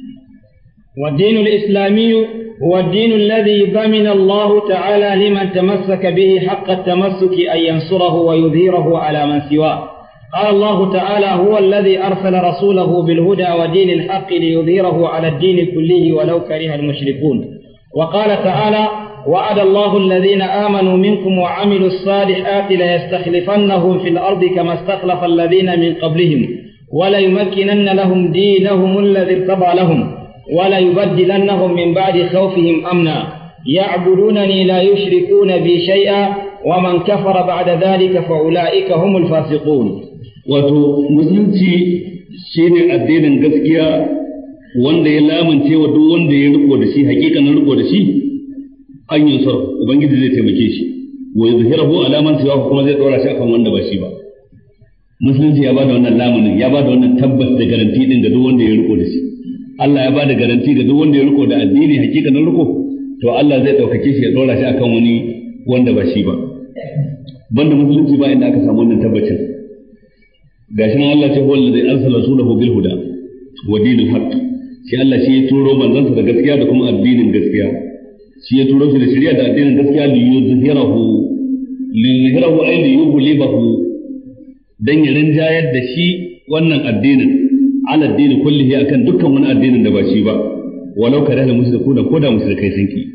والدين الإسلامي هو الدين الذي ضمن الله تعالى لمن تمسك به حق التمسك أن ينصره ويظهره على من سواه قال الله تعالى هو الذي أرسل رسوله بالهدى ودين الحق ليظهره على الدين كله ولو كره المشركون وقال تعالى وعد الله الذين آمنوا منكم وعملوا الصالحات ليستخلفنهم في الأرض كما استخلف الذين من قبلهم وليمكنن لهم دينهم الذي ارتضى لهم وليبدلنهم من بعد خوفهم أمنا يعبدونني لا يشركون بي شيئا ومن كفر بعد ذلك فأولئك هم الفاسقون wato musulunci shine addinin gaskiya wanda ya lamunce wa duk wanda ya riko da shi hakikanin riko da shi an yi sar ubangiji zai taimake shi wa yuzhirahu ala man siwa kuma zai dora shi akan wanda ba shi ba musulunci ya bada wannan lamunin ya bada wannan tabbas da garanti din ga duk wanda ya riko da shi Allah ya bada garanti ga duk wanda ya riko da addini hakikanin riko to Allah zai daukake shi ya dora shi akan wani wanda ba shi ba banda musulunci ba inda aka samu wannan tabbacin gashi nan Allah ce huwa allazi arsala rasulahu bil huda wa dinil haqq shi Allah shi ya turo manzansa da gaskiya da kuma addinin gaskiya shi ya turo shi da shari'a da addinin gaskiya li yuzhirahu li yuzhirahu ay li yughlibahu dan ya rinjayar da shi wannan addinin ala addini kullihi akan dukkan wani addinin da ba shi ba walau kada mushrikuna ko da mushrikai sun ki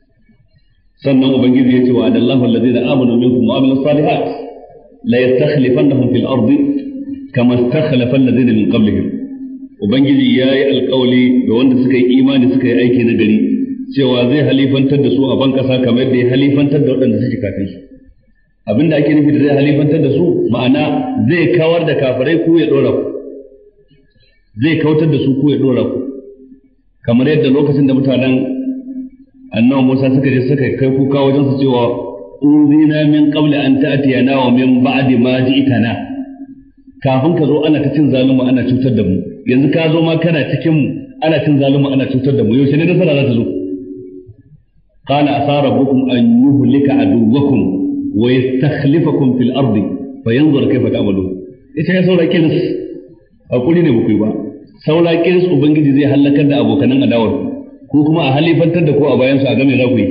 sannan ubangiji ya ce wa adallahu allazina amanu minkum wa amilus salihat la yastakhlifannahum fil ardi kama istakhlafa allazina min qablihim ubangiji yayi alƙawli ga wanda suka yi imani suka yi aiki na gari cewa zai halifantar da su a ban kasa kamar yadda ya halifantar da waɗanda suke kafin su abinda ake nufi da zai halifantar da su ma'ana zai kawar da kafirai ko ya dora ku zai kautar da su ko ya dora ku kamar yadda lokacin da mutanen annabi Musa suka je suka kai kuka wajen su cewa uzina min qabli an ta'tiyana wa min ba'di ma ji'tana kafin ka zo ana ta cin zalunmu ana cutar da mu yanzu ka zo ma kana cikin mu ana cin zalunmu ana cutar da mu yaushe ne nasara za ta zo qala asa rabbukum an yuhlika aduwwakum wa yastakhlifakum fil ardi fayanzur kayfa ta'malun ita ya saura kiris hakuri ne muku ba saura kiris ubangiji zai halakar da abokanan adawar ko kuma a halifantar da ko a bayan su a game za ku yi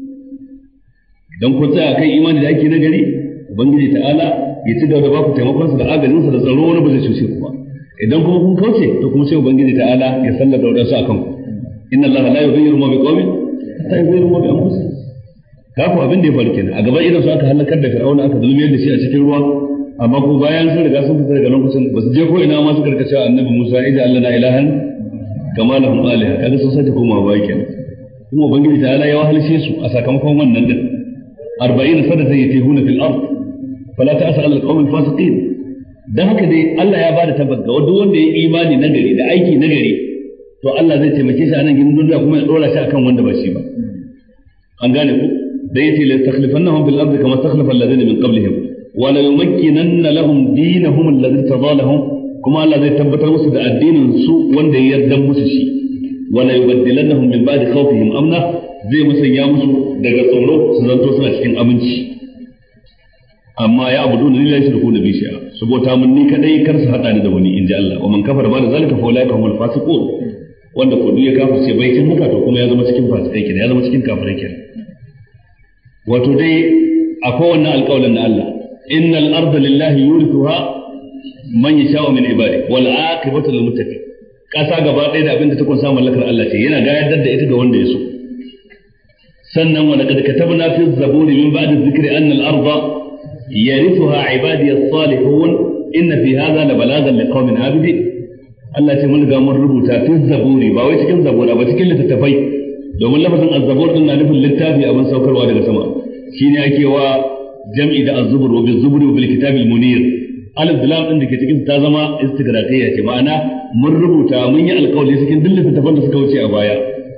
idan ku tsaya kan imani da ake na gari ubangiji ta'ala ya ci gaba da ba ku taimakon sa da agajin sa da tsaro wani ba zai cuce ku ba idan kuma kun kauce to kuma sai ubangiji ta'ala ya sallata wadansu akan ku inna allaha la yughayyiru ma biqawmin hatta yughayyiru ma bi anfusihim kafu abin da ya faru kenan a gaban idan su aka halakar da fir'auna aka zulmiyar da shi a cikin ruwa amma ko bayan sun riga sun fita daga lokacin ba su je ko ina ma suka karkace annabi Musa idan Allah na ilahan kama lahum aliha kaga sun sace komawa baya kenan kuma ubangiji ta'ala ya wahalshe su a sakamakon wannan din arba'in sanatan yatihuna fil ard fala ta'sa al qawm al fasiqin. Dan haka dai Allah ya bada tabbas ga duk wanda ya imani nagari da aiki nagari to Allah zai taimake shi a nan gidan duniya kuma ya dora shi akan wanda ba shi ba. An gane ku da yace la takhlifannahum fil ardi kama takhlafa alladhina min qablihim wa la yumakkinanna lahum dinahum alladhi tadalahum, kuma Allah zai tabbatar musu da addinin su wanda ya yarda musu shi. wa la yubaddilannahum min ba'di khawfihim amna, zai musanya musu daga tsoro su zanto suna cikin aminci. Amma ya abudu ni la yushriku bi shay'a, saboda mun ni kadai kar su hada ni da wani inji Allah. Wa man kafara ba da zalika fa ulaika humul fasiqun, wanda ko duk ya kafirce bai kin haka to kuma ya zama cikin fasikai kenan, ya zama cikin kafirai kenan. Wato dai akwai wannan alƙawarin da Allah, innal arda lillahi yurithuha man yasha'u min ibadihi wal aqibatu lil muttaqin. Kasa gaba ɗaya da abinda ta kunsa mallakar Allah ce, yana gayar da ita ga wanda ya so. Sannan wa laqad katabna fi zaburi min ba'di dhikri anna al arda yarithuha ibadiy as-salihun inna fi hadha la balagan liqaumin abidin. Allah ce mun ga mun rubuta fi zaburi, ba wai cikin zabura ba, cikin littattafai, domin lafazin az-zabur din na nufin littafi abin saukarwa daga sama, shine ake wa jam'i da az-zubur wa biz-zuburi wa bil kitabil munir. Alif lam din da ke cikin ta zama istigraqiyya ce, ma'ana mun rubuta mun yi alƙawari cikin duk littattafan da suka wuce a baya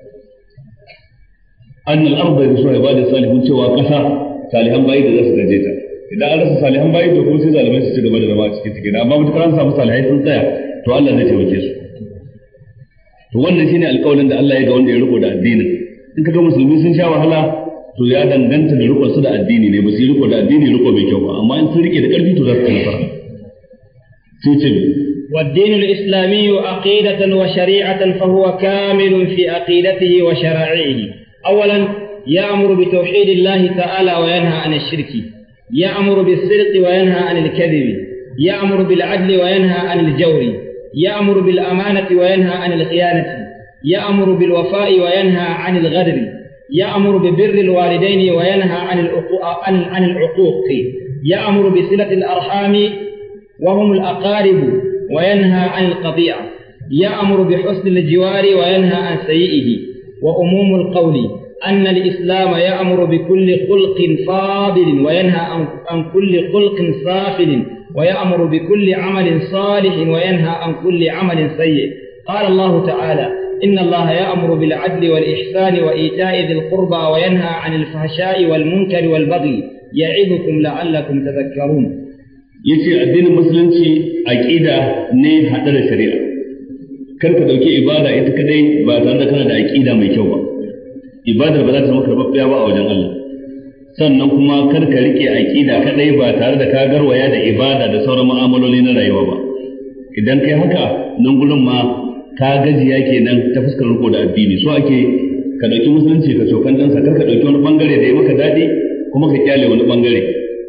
annal arda yarusuha ibadi salihun, cewa kasa salihan bayi da za su gaje ta. Idan an rasa salihan bayi to kuma sai zalimai su ci gaba da zama a cikin cikin, amma mutakar an samu salihai sun tsaya to Allah zai taimake su. To wannan shine alƙawarin da Allah ya ga wanda ya riko da addinin. In kaga musulmi sun sha wahala to ya danganta da riko su da addini ne, ba su riko da addini riko bai kyau ba, amma in sun rike da ƙarfi to za su ci nasara. Sai ce والدين الإسلامي عقيدة وشريعة فهو كامل في عقيدته وشرائعه. أولا يأمر بتوحيد الله تعالى وينهى عن الشرك، يأمر بالصدق وينهى عن الكذب، يأمر بالعدل وينهى عن الجور، يأمر بالأمانة وينهى عن الخيانة، يأمر بالوفاء وينهى عن الغدر، يأمر ببر الوالدين وينهى عن عن العقوق، يأمر بصلة الأرحام وهم الأقارب وينهى عن القطيعة، يأمر بحسن الجوار وينهى عن سيئه. وأموم القول أن الإسلام يأمر بكل خلق فاضل وينهى عن كل خلق سافل، ويأمر بكل عمل صالح وينهى عن كل عمل سيء. قال الله تعالى: إن الله يأمر بالعدل والإحسان وإيتاء ذي القربى وينهى عن الفحشاء والمنكر والبغي يعظكم لعلكم تذكرون. yace addinin musulunci aqida ne hada da shari'a. Kar ka dauki ibada ita kadai ba tare da kana da aqida mai kyau ba, ibadar ba za ta maka babbiya ba a wajen Allah. Sannan kuma kar ka rike aqida kadai ba tare da ka garwaya da ibada da sauran mu'amaloli na rayuwa ba. Idan kai haka nan gurin ma ka gajiya kenan ta fuskar riko da addini. So ake ka dauki musulunci ka cokan dan sa, kar ka dauki wani bangare da ya maka dadi kuma ka kyale wani bangare.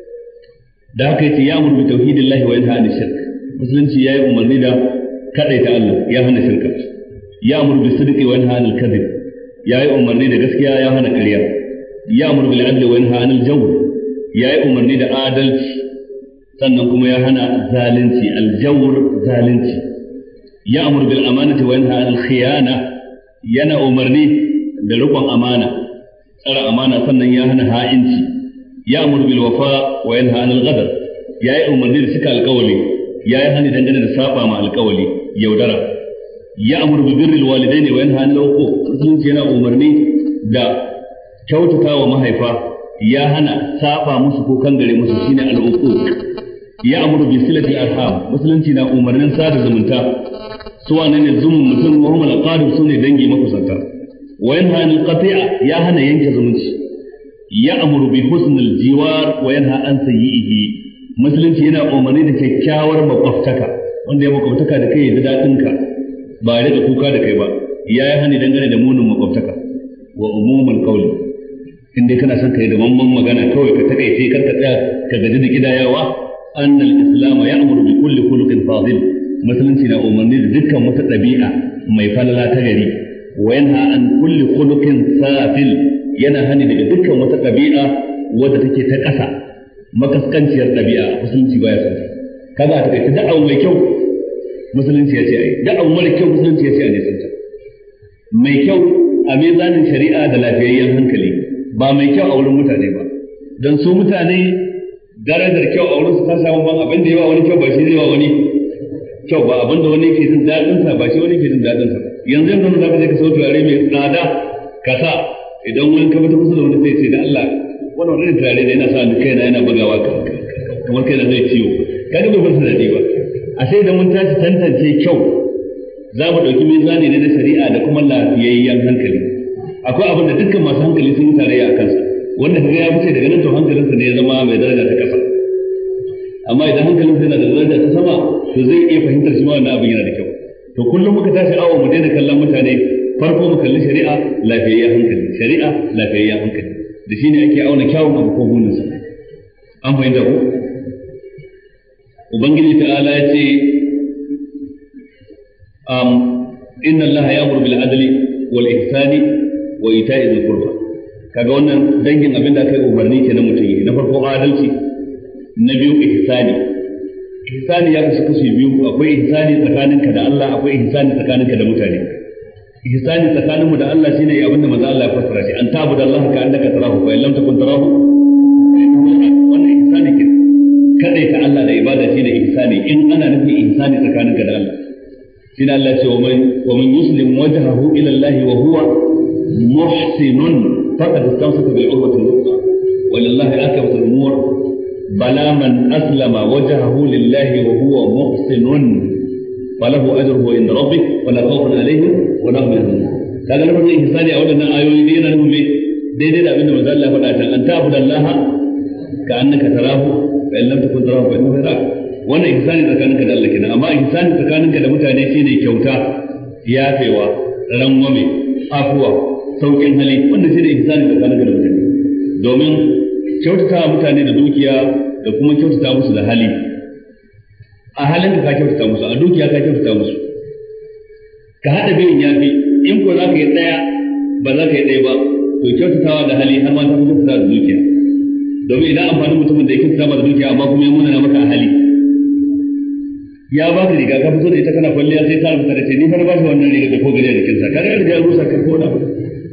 Da haka yace ya amuru bi tauhidillahi wa yanha anil shirk. Musulunci yayi umarni da kadaita Allah, ya hana shirka. Ya amuru bis sidqi wa yanha anil kadhib. Yayi umarni da gaskiya, ya hana ƙarya. Ya amuru bil adli wa yanha anil jawr. Yayi umarni da adalci sannan kuma ya hana zalunci, al jawr zalunci. Ya amuru bil amanati wa yanha anil khiyana. Yana umarni da riƙon amana, tsara amana, sannan ya hana ha'inci. يأمر بالوفاء وينهى عن الغدر. يا أمرني بسكة القولي، يا هني دعنا نسابة مع القولي يودرا. يأمر ببر الوالدين وينهى عن العقوق. سنتنا أمرني دا كوتتا ومهيفا، يا هنا سابة مسكو كنغري مسكين العقوق. يأمر بصلة الأرحام. مسلمتنا أمرنا سادة زمنتا، سواء أن الزم مثل وهم الأقارب سوني دنجي مكسنتا. وينهى عن القطيعة، يا هنا ينكز منش. يأمر بحسن الجوار وينهى عن سيئه. musulunci yana umarni da kyakkyawar makwabtaka, wanda ya makwabtaka da kai da dadinka ba ya da kuka da kai ba, ya yi hani dangane da munin makwabtaka. Wa umumul qawli, inda kana son kai da mamman magana kawai ka takaice kar ka tsaya ka gaji da kidayawa. Annal islam ya'muru bi kulli khuluqin fadil. Musulunci na umarni da dukkan wata dabi'a mai falala ta gari. Wa yanha an kulli khuluqin safil. Yana hani daga dukkan wata ɗabi'a wadda take ta ƙasa, makaskanciyar ɗabi'a. Musulunci baya son ta. Kaga ta kai da'awa mai kyau musulunci ya ce ai, da'awa mara kyau musulunci ya ce a nisan ta. Mai kyau a mizanin shari'a da lafiyayyen hankali, ba mai kyau a wurin mutane ba. dan su mutane darajar kyau a wurin su ta samu ban abin da yawa wani kyau ba shi zai wa wani kyau ba, abin da wani ke jin daɗin sa ba shi wani ke jin daɗin sa yanzu yanzu za ka je ka sau turare mai tsada ka sa idan wani ka bata kusa da wani sai ce da Allah wannan wani turare da yana sa ni kaina yana bugawa kamar kaina zai ciwo kaga bai bar daɗi ba. A sai da mun tashi tantance kyau za mu ɗauki mizani ne na shari'a da kuma lafiyayyen hankali. Akwai abin da dukkan masu hankali sun yi tarayya a kansa wanda kaga ya fice daga nan to hankalinsa ne ya zama mai daraja ta kasa, amma idan hankalinsa yana da daraja ta sama to zai iya fahimtar shi ma wannan abin yana da kyau. To kullum muka tashi awo mu daina kallon mutane, farko mu kalli shari'a lafiyayyen hankali, shari'a lafiyayyen hankali da shine ake auna kyawun abu ko buninsa. An fahimta ko? Ubangiji ta'ala ya ce um inna Allah ya'muru bil adli wal ihsani wa ita'i dhil qurba. Kaga wannan dangin abin da aka yi umarni kenan mutum yi. Na farko adalci, na biyu ihsani. Ihsani ya kasu kashi biyu, akwai ihsani tsakaninka da Allah, akwai ihsani tsakaninka da mutane. Ihsani tsakaninmu da Allah shine abin da manzo Allah ya fassara shi, an ta'budu Allah ka annaka tarahu fa in lam takun tarahu. Wannan ihsani kenan. Kadai ka Allah da ibada shine ihsani, in ana nufin ihsani tsakaninka da Allah. Shine Allah ya ce wa man wa man yuslim wajhahu ila Allah wa huwa muhsinun faqad istamsaka bil urwati al-wuthqa wa lillahi akbar al-umur bala man aslama wajhahu lillahi wa huwa muhsinun falahu ajruhu inda rabbih wa la khawfun alayhim wa la hum yahzanun. Kaga lafazin ihsani a wadannan ayoyi dai yana nufin daidai da abinda manzo Allah ya faɗa ta an ta'budu Allah ka annaka tarahu fa in lam takun tarahu fa innahu yarak. Wannan ihsani tsakaninka da Allah kenan, amma ihsani tsakaninka da mutane shine kyauta, yafewa, rangwame, afuwa, saukin hali. Wannan shine ihsani tsakaninka da mutane, domin kyautata mutane da dukiya da kuma kyautata musu da hali. A halin ka kyautata musu, a dukiya ka kyautata musu, ka haɗa biyun yafi. In ko za ka yi ɗaya ba za ka yi ɗaya ba, to kyautatawa da hali har ma ta fi kyautata da dukiya. Domin idan amfanin mutumin da ya kyautata ma da dukiya amma kuma ya munana maka a hali, ya ba ka riga ka fito da ita kana kwalliya sai ta rubuta da ce ni fa na ba shi wannan riga da ko gari a jikinsa, ka ga riga ya rusa ka ko da ba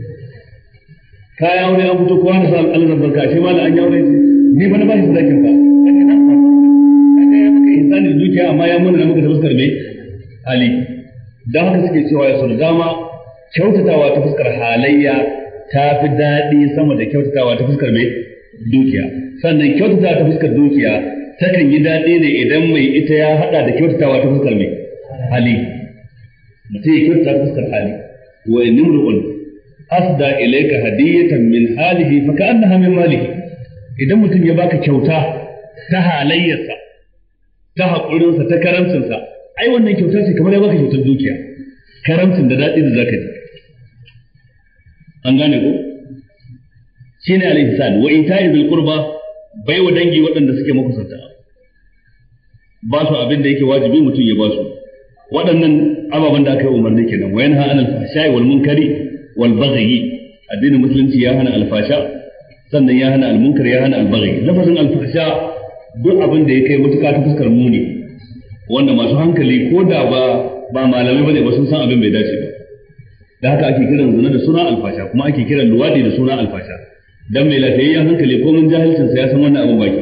ka ya aure an fito kowa na sa Allah barka shi ma da an ya aure ni fa na ba shi sadakin fa kaga ya maka insani da dukiya amma ya munana maka da fuskar mai hali. Dan haka suke cewa ya sun dama kyautatawa ta fuskar halayya ta fi daɗi sama da kyautatawa ta fuskar mai dukiya. Sannan kyautatawa ta fuskar dukiya takan yi daɗi ne idan mai ita ya haɗa da kyautatawa ta fuskar mai hali. Mutum ya kyautata ta fuskar hali. Wa in imru'un asda ilayka hadiyatan min halihi fa ka'annaha min malihi. Idan mutum ya baka kyauta ta halayyarsa, ta haƙurinsa, ta karamcinsa, ai wannan kyauta ce kamar ya baka kyautar dukiya. Karamcin da daɗi da zaka ji. An gane ko? Shine al-ihsan wa ita'i dhil qurba, bai wa dangi waɗanda suke makusanta, ba su abin da yake wajibi mutum ya ba su. Waɗannan ababen da aka yi umarni kenan. Wa yanha anil fahsha'i wal munkari wal baghi. Addinin musulunci ya hana alfasha, sannan ya hana almunkar, ya hana albaghi. Lafazin alfasha duk abin da ya kai mutuka ta fuskar muni, wanda masu hankali ko da ba ba malamai bane ba sun san abin bai dace ba. Da haka ake kiran zina da suna alfasha, kuma ake kiran luwadi da suna alfasha. Dan mai lafiyayyen hankali ko mun jahilcin sa ya san wannan abin baki.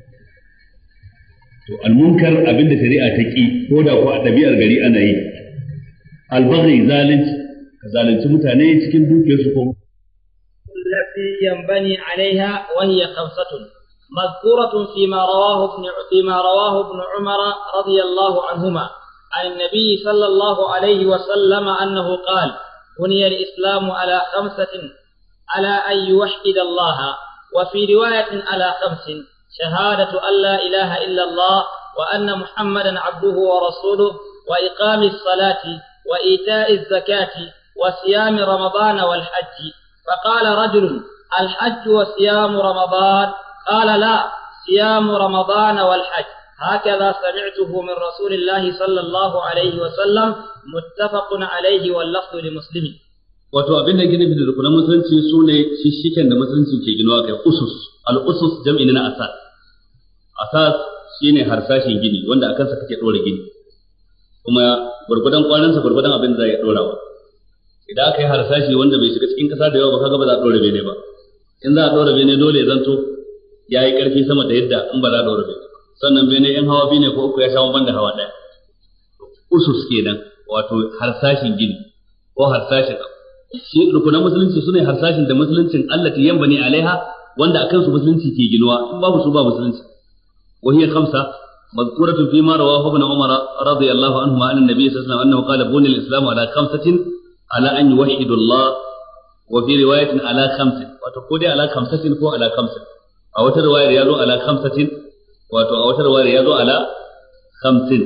To almunkar abinda shari'a ta ki ko da ko a ɗabi'ar gari ana yi. Albaghi zalunci, ka zalunci mutane cikin dukiyarsu ko التي ينبني عليها وهي خمسة مذكورة فيما رواه ابن فيما رواه ابن عمر رضي الله عنهما عن النبي صلى الله عليه وسلم أنه قال: بني الإسلام على خمسة، على أن يوحد الله، وفي رواية على خمس: شهادة أن لا إله إلا الله وأن محمدا عبده ورسوله، وإقام الصلاة، وإيتاء الزكاة، وصيام رمضان والحج. فقال رجل: الحج وصيام رمضان؟ قال: لا، صيام رمضان والحج. هكذا سمعته من رسول الله صلى الله عليه وسلم، متفق عليه واللفظ لمسلم. wato abin da gina da rukunan musulunci su ne shishiken da musulunci ke ginuwa kai usus. al-usus jam'i na asas. Asas shine harsashin gini wanda akan sa kake dora gini, kuma gurgudan kwanan sa gurgudan abin da zai dorawa. Idan aka yi harsashi wanda bai shiga cikin kasa da yawa ba kaga ba za a dora bene ba. In za a dora bene dole ya zanto ya yi ƙarfi sama da yadda in ba za da rufe sannan bene in hawa biyu ne ko uku ya sha ban da hawa ɗaya usus kenan wato harsashin gini ko harsashin shi rukunan musulunci sune harsashin da musuluncin Allah ta yamba ne alaiha wanda akan su musulunci ke ginuwa in babu su ba musulunci wa hiya khamsa mazkuratun fi ma rawahu ibn umar radiyallahu anhu an annabi sallallahu alaihi wasallam annahu qala bunil islamu ala khamsatin ala an yuwahhidu Allah wa fi riwayatin ala khamsin wato ko dai ala khamsatin ko ala khamsin a wata riwayar yazo ala khamsatin wato a wata riwayar yazo ala khamsin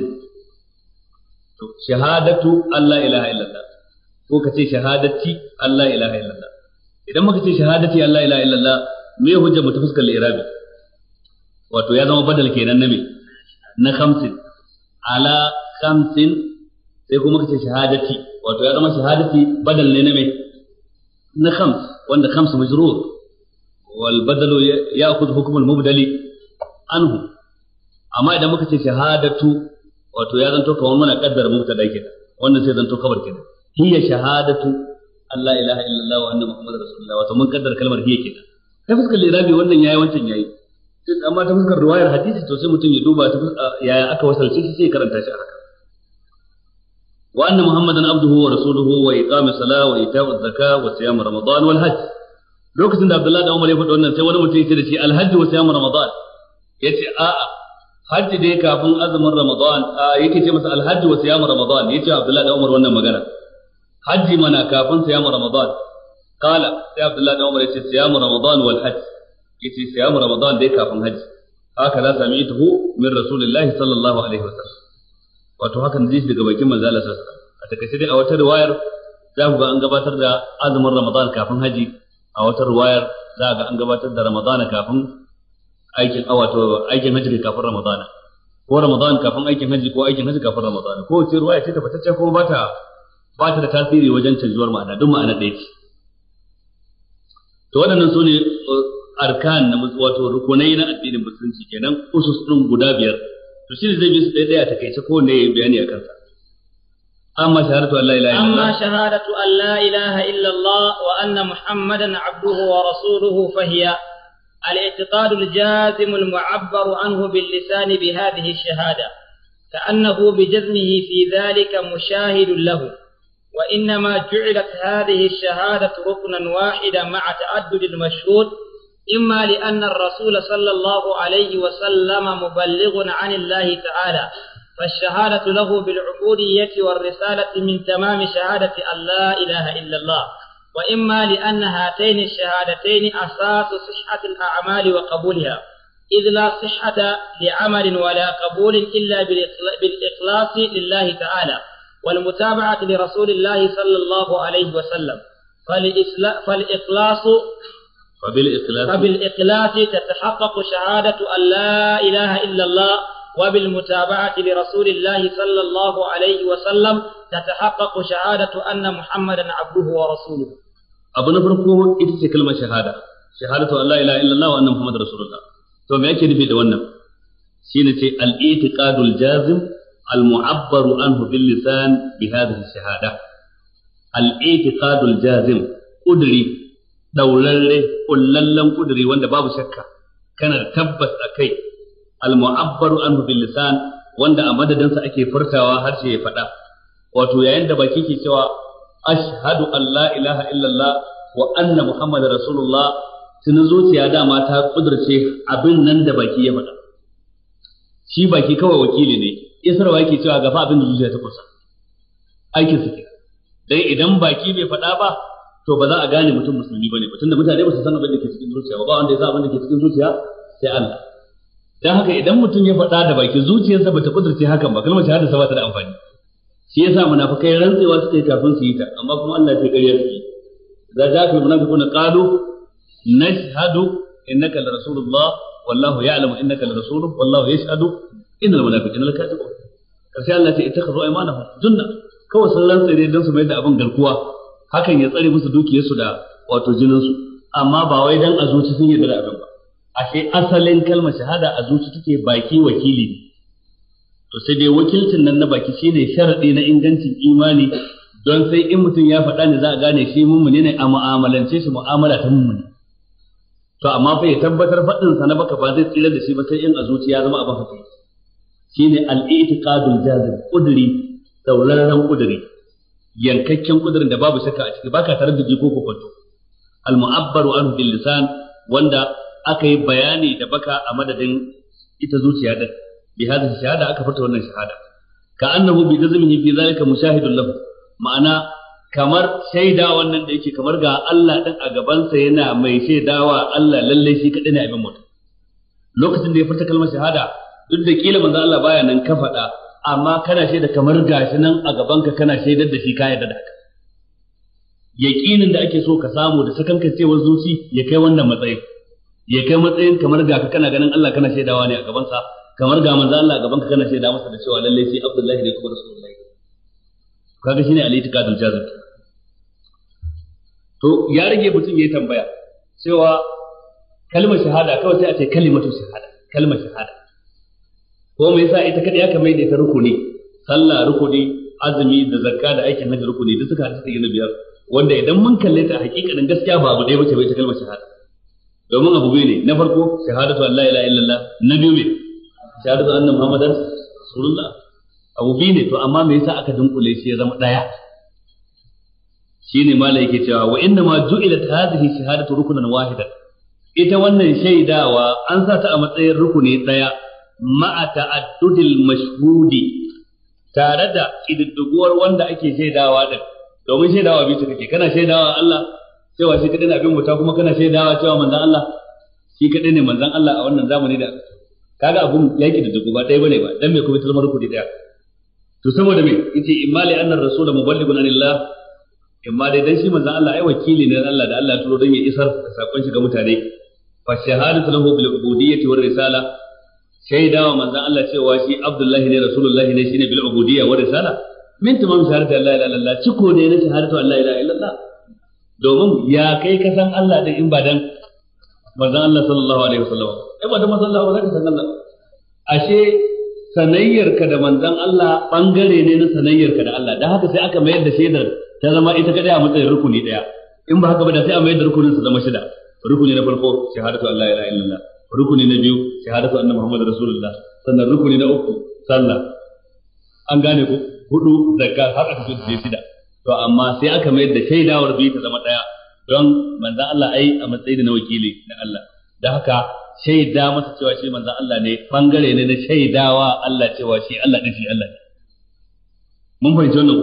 to shahadatu Allah ilaha illallah ko kace shahadati Allah ilaha illallah idan muka ce shahadati Allah ilaha illallah me hujja mu ta fuskar irabi wato ya zama badal kenan na me na khamsin ala khamsin sai kuma kace shahadati wato ya zama shahadati badal ne na me na khams wanda khams majrur wal badalu ya'khudhu hukm al mubdali anhu amma idan muka ce shahadatu wato ya zanto kamar muna kaddara mubtada kenan wannan sai zanto kabar kenan hiya shahadatu Allah ilaha illallah wa anna muhammadar rasulullah wato mun kaddara kalmar hiya kenan ta fuskar lirabi wannan yayi wancan yayi amma ta fuskar riwayar hadisi to sai mutum ya duba ta yaya aka wasalce shi sai karanta shi a haka wa anna muhammadan abduhu wa rasuluhu wa iqamis salah wa ita'uz zakah wa siyam ramadan wal hajj lokacin da Abdullahi da Umar ya faɗa wannan sai wani mutum ya ce da shi al-hajj wa siyam ramadan yace a'a hajji dai kafin azumin ramadan yake ce masa al-hajj wa siyam ramadan yace Abdullahi da Umar wannan magana hajji mana kafin siyam ramadan kala sai Abdullahi da Umar yace siyam ramadan wal hajj yace siyam ramadan dai kafin hajji haka la sami'tuhu min rasulillahi sallallahu alaihi wasallam wato hakan zai daga bakin manzo Allah sallallahu alaihi wasallam a takaice dai a wata riwayar za ku ga an gabatar da azumin ramadan kafin hajji a wata riwayar za ga an gabatar da ramadan kafin aikin wato aikin hajji kafin ramadan ko ramadan kafin aikin hajji ko aikin hajji kafin ramadan ko ce riwaya ce tabbatacce ko ba ta ba ta da tasiri wajen canjuwar ma'ana duk ma'ana ɗaya ce to waɗannan su ne arkan na wato rukunai na addinin musulunci kenan usus din guda biyar to shi ne zai bi su ɗaya ɗaya ta kaice ko ne bayani a kansa amma shahadatu an la ilaha illallah amma shahadatu an la ilaha illallah wa anna muhammadan abduhu wa rasuluhu fahiya الاعتقاد الجازم المعبر عنه باللسان بهذه الشهادة كأنه بجزمه في ذلك مشاهد له وإنما جعلت هذه الشهادة ركنا واحدا مع تعدد المشهود إما لأن الرسول صلى الله عليه وسلم مبلغ عن الله تعالى فالشهادة له بالعبودية والرسالة من تمام شهادة أن لا إله إلا الله وإما لأن هاتين الشهادتين أساس صحة الأعمال وقبولها إذ لا صحة لعمل ولا قبول إلا بالإخلاص لله تعالى والمتابعة لرسول الله صلى الله عليه وسلم فالإخلاص فبالإخلاص فبالإخلاص تتحقق شهادة أن لا إله إلا الله وبالمتابعة لرسول الله صلى الله عليه وسلم تتحقق شهادة أن محمدا عبده ورسوله abu na farko ita ce kalmar shahada shahadatu an la ilaha illallah wa anna muhammadar rasulullah to me yake nufi da wannan shine ce al-i'tiqadul jazim al-mu'abbaru anhu bil lisan bi hadhihi shahada al-i'tiqadul jazim udri daulalle kullallan udri wanda babu shakka kana da tabbas akai al-mu'abbaru anhu bil lisan wanda a madadin sa ake furtawa harshe ya fada wato yayin da baki ke cewa ashhadu an la ilaha illallah wa anna muhammadar rasulullah tun zuciya dama ta kudurce abin nan da baki ya faɗa shi baki kawai wakili ne isarwa yake cewa gafa abin da zuciya ta kusa aikin su ke dai idan baki bai faɗa ba to ba za a gane mutum musulmi bane ba tunda mutane ba su san abin da ke cikin zuciya ba ba wanda ya san abin da ke cikin zuciya sai Allah dan haka idan mutum ya faɗa da baki zuciyarsa bata kudurce hakan ba kalmar shahada sa ba ta da amfani shi yasa munafikai rantsewa suka yi kafin su yi ta amma kuma Allah ya ƙarya su za ja ka munafiquna qalu nashhadu innaka la rasulullah wallahu ya'lamu innaka la rasuluhu wallahu yashhadu innal munafiqina lakatibun karshe Allah ya ce ittakhadhu aymanahum junna kawai sun rantsa ne dan su mai da abin garkuwa hakan ya tsare musu dukiyarsu da wato jinin su amma ba wai dan a zuci sun yarda da abin ba ashe asalin kalmar shahada a zuci take baki wakili ne to sai dai wakilcin nan na baki shine sharadi na ingancin imani don sai in mutum ya faɗa ne za a gane shi mummuni ne a mu'amalance shi mu'amala ta mummuni to amma fa ya tabbatar faɗin sa na baka ba zai tsira da shi ba sai in a zuciya zama abin haka shine al-i'tiqadul jazim kuduri daurarran kuduri yankakken kudurin da babu shakka a ciki baka tare da jiko ko kwanto al-mu'abbaru anhu bil lisan wanda aka yi bayani da baka a madadin ita zuciya din bi hadhihi shahada aka furta wannan shahada ka annahu bi jazmihi fi zalika mushahidun lahu ma'ana kamar shaida wannan da yake kamar ga Allah din a gabansa yana mai shaidawa Allah lalle shi kadai ne abin mutum lokacin da ya furta kalmar shahada duk da kila manzo Allah baya nan ka faɗa amma kana shaida kamar gashi nan a gabanka kana shaidar da shi ka yarda da haka yaqinin da ake so ka samu da sakankancewar zuci ya kai wannan matsayin ya kai matsayin kamar ga ka kana ganin Allah kana shaidawa ne a gabansa kamar ga manzo Allah a gabanka kana shaida masa da cewa lalle shi Abdullahi ne kuma Rasulullahi kaga shine al-i'tiqadul jazim to ya rage mutum yayi tambaya cewa kalmar shahada kawai sai a ce kalimatu shahada kalmar shahada ko me yasa ita kadai aka maida ta rukuni sallah rukuni azumi da zakka da aikin hajji rukuni duk suka hadisi yana biyar wanda idan mun kalle ta hakikanin gaskiya ba abu ɗaya bace bai ta kalmar shahada domin abu biyu ne na farko shahadatu an la ilaha illallah na biyu ne shahadatu anna muhammadan rasulullah abu biyu ne to amma me yasa aka dunkule shi ya zama daya shine malai yake cewa wa inna ma ju'ilat hadhihi shahadatu rukunan wahidan ita wannan shaidawa an sa ta a matsayin rukuni daya ma'a ta'addudil mashhudi tare da kididduguwar wanda ake shaidawa din domin shaidawa biyu take kana shaidawa Allah cewa shi kadai ne abin muta kuma kana shaidawa cewa manzon Allah shi kadai ne manzon Allah a wannan zamani da kaga abun yaki da dugu ba dai bane ba dan me kuma ta zama rukuni daya to saboda me yace imma li anna ar-rasul muballighun anillah imma dai dan shi manzon Allah ai wakili ne Allah da Allah ya turo don ya isar da sakon shi ga mutane fa shahadatu lahu bil ubudiyyati war risala shaidawa manzon Allah cewa shi Abdullahi ne Rasulullahi ne shine bil ubudiyya war risala min tamam shahadatu la ilaha illallah ciko ne na shahadatu la ilaha illallah domin ya kai ka san Allah din in ba dan manzon Allah sallallahu alaihi wasallam ai ba dan manzon Allah ba za ka san Allah ashe sanayyarka da manzon Allah bangare ne na sanayyarka da Allah dan haka sai aka mayar da shaidar ta zama ita kadai a matsayin rukuni daya in ba haka ba da sai a mayar da rukunin su zama shida rukuni na farko shahadatu la ilaha illallah rukuni na biyu shahadatu anna muhammadar rasulullah sannan rukuni na uku sallah an gane ko hudu zakka har aka zo da shida to amma sai aka mayar da shaidawar biyu ta zama daya don manzon Allah ai a matsayin na wakili na Allah da haka shaida masa cewa shi manzon Allah ne bangare ne na shaidawa Allah cewa shi Allah ne shi Allah ne mun fahimci wannan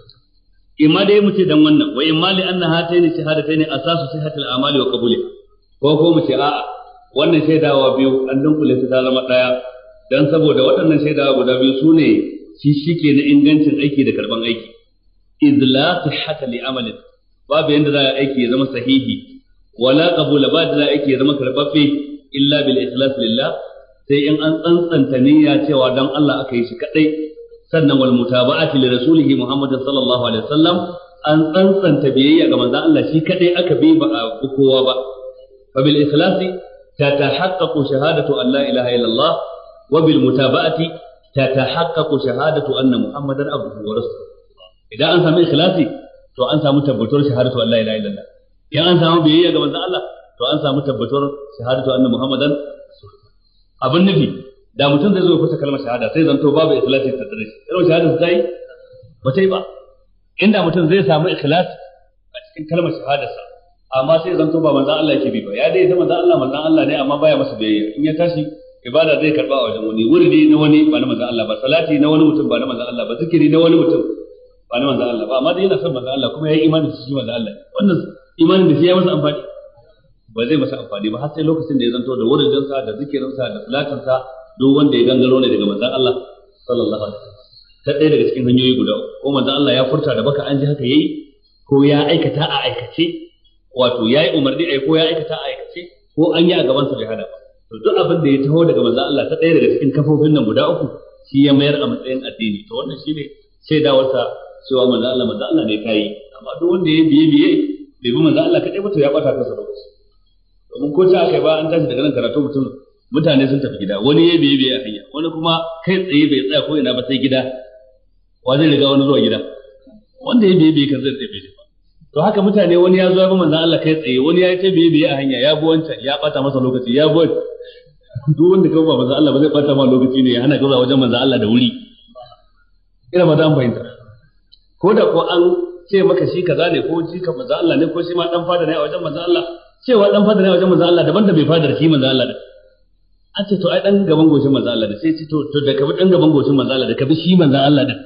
imma dai mu ce dan wannan wa imma li anna hataini shahadataini asasu sihhatil a'mali wa qabuliha ko ko mu ce a'a wannan shaidawa biyu an dunkule ta zama daya dan saboda waɗannan shaidawa guda biyu sune shi shike na ingancin aiki da karban aiki idh la sihhata li amalin babu yanda za a aiki ya zama sahihi wala qabula ba da za a aiki ya zama karbabbe illa bil ikhlas lillah sai in an tsantsanta niyya cewa dan Allah aka yi shi kadai sannan wal mutaba'ati li rasulihi Muhammad sallallahu alaihi wasallam an tsantsanta biyayya ga manzon Allah shi kadai aka bi ba a kowa ba fa bil ikhlasi tatahaqqaqu shahadatu an la ilaha illallah wa bil mutaba'ati tatahaqqaqu shahadatu anna Muhammadan abduhu wa rasuluhu idan an samu ikhlasi to an samu tabbatar shahadatu an la ilaha illallah idan an samu biyayya ga manzon Allah to an samu tabbatar shahadatu anna Muhammadan abin nufi da mutum zai zo ya furta kalmar shahada sai zanto babu ikhlasi ta tare shi irin shahada sai ba ta yi ba inda mutum zai samu ikhlasi a cikin kalmar shahadarsa amma sai zanto ba manzon Allah yake bi ba ya dai ta manzon Allah manzon Allah ne amma baya masa biyayya in ya tashi ibada zai karba a wajen wani wurdi na wani ba na manzon Allah ba salati na wani mutum ba na manzon Allah ba zikiri na wani mutum ba na manzon Allah ba amma dai yana son manzon Allah kuma yayi imani da shi manzon Allah wannan imanin da shi ya masa amfani ba zai masa amfani ba har sai lokacin da ya zanto da wuridinsa da zikirinsa da salatinsa duk wanda ya gangaro ne daga manzon Allah sallallahu alaihi wasallam ta ɗaya daga cikin hanyoyi guda uku ko manzon Allah ya furta da baka an ji haka yayi ko ya aikata a aikace wato yayi umarni ai ko ya aikata a aikace ko an yi a gaban sa bai hada ba to duk abin da ya taho daga manzon Allah ta ɗaya daga cikin kafofin nan guda uku shi ya mayar a matsayin addini to wannan shine shaidawarsa cewa manzon Allah manzon Allah ne kai amma duk wanda ya biye biye bai bi manzon Allah kadai ba to ya bata kansa lokaci domin ko ta akai ba an tashi daga nan karatu mutum mutane sun tafi gida wani ya biye biye a hanya wani kuma kai tsaye bai tsaya ko ina ba sai gida wa zai riga wani zuwa gida wanda ya biye biye kan zai tsaye bai ba to haka mutane wani ya zo ya bi manzon Allah kai tsaye wani ya ce biye biye a hanya ya bi wancan ya bata masa lokaci ya bi duk wanda ka ba manzon Allah ba zai bata ma lokaci ne ya hana gaza wajen manzon Allah da wuri ina ba dan fahimta ko da ko an ce maka shi kaza ne ko shi ka manzon Allah ne ko shi ma dan fada ne a wajen manzon Allah cewa dan fada ne a wajen manzon Allah daban da bai fadar shi manzon Allah da an ce to ai dan gaban goshin manzon Allah da sai ce to to da ka bi dan gaban goshin manzon Allah da ka bi shi manzon Allah da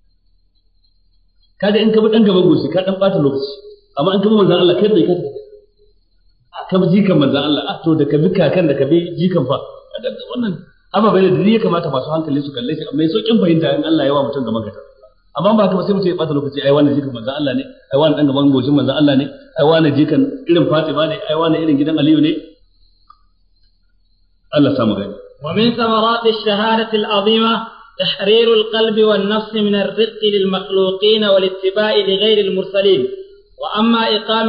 kaga in ka bi dan gaban goshi ka dan bata lokaci amma in ka bi manzon Allah kai bai ka ka bi jikan manzon Allah ah to da ka bi kakan da ka bi jikan fa wannan ababai da ya kamata masu hankali su kalle shi mai saukin fahimta in Allah ya wa mutum gaban gata amma ba haka ba sai mutum ya bata lokaci ai wannan jikan manzon Allah ne ai wannan dan gaban goshin manzon Allah ne ai wannan jikan irin Fatima ne ai wannan irin gidan Aliyu ne Allah samu gani ومن ثمرات الشهادة العظيمة تحرير القلب والنفس من الرق للمخلوقين والاتباع لغير المرسلين وأما إقام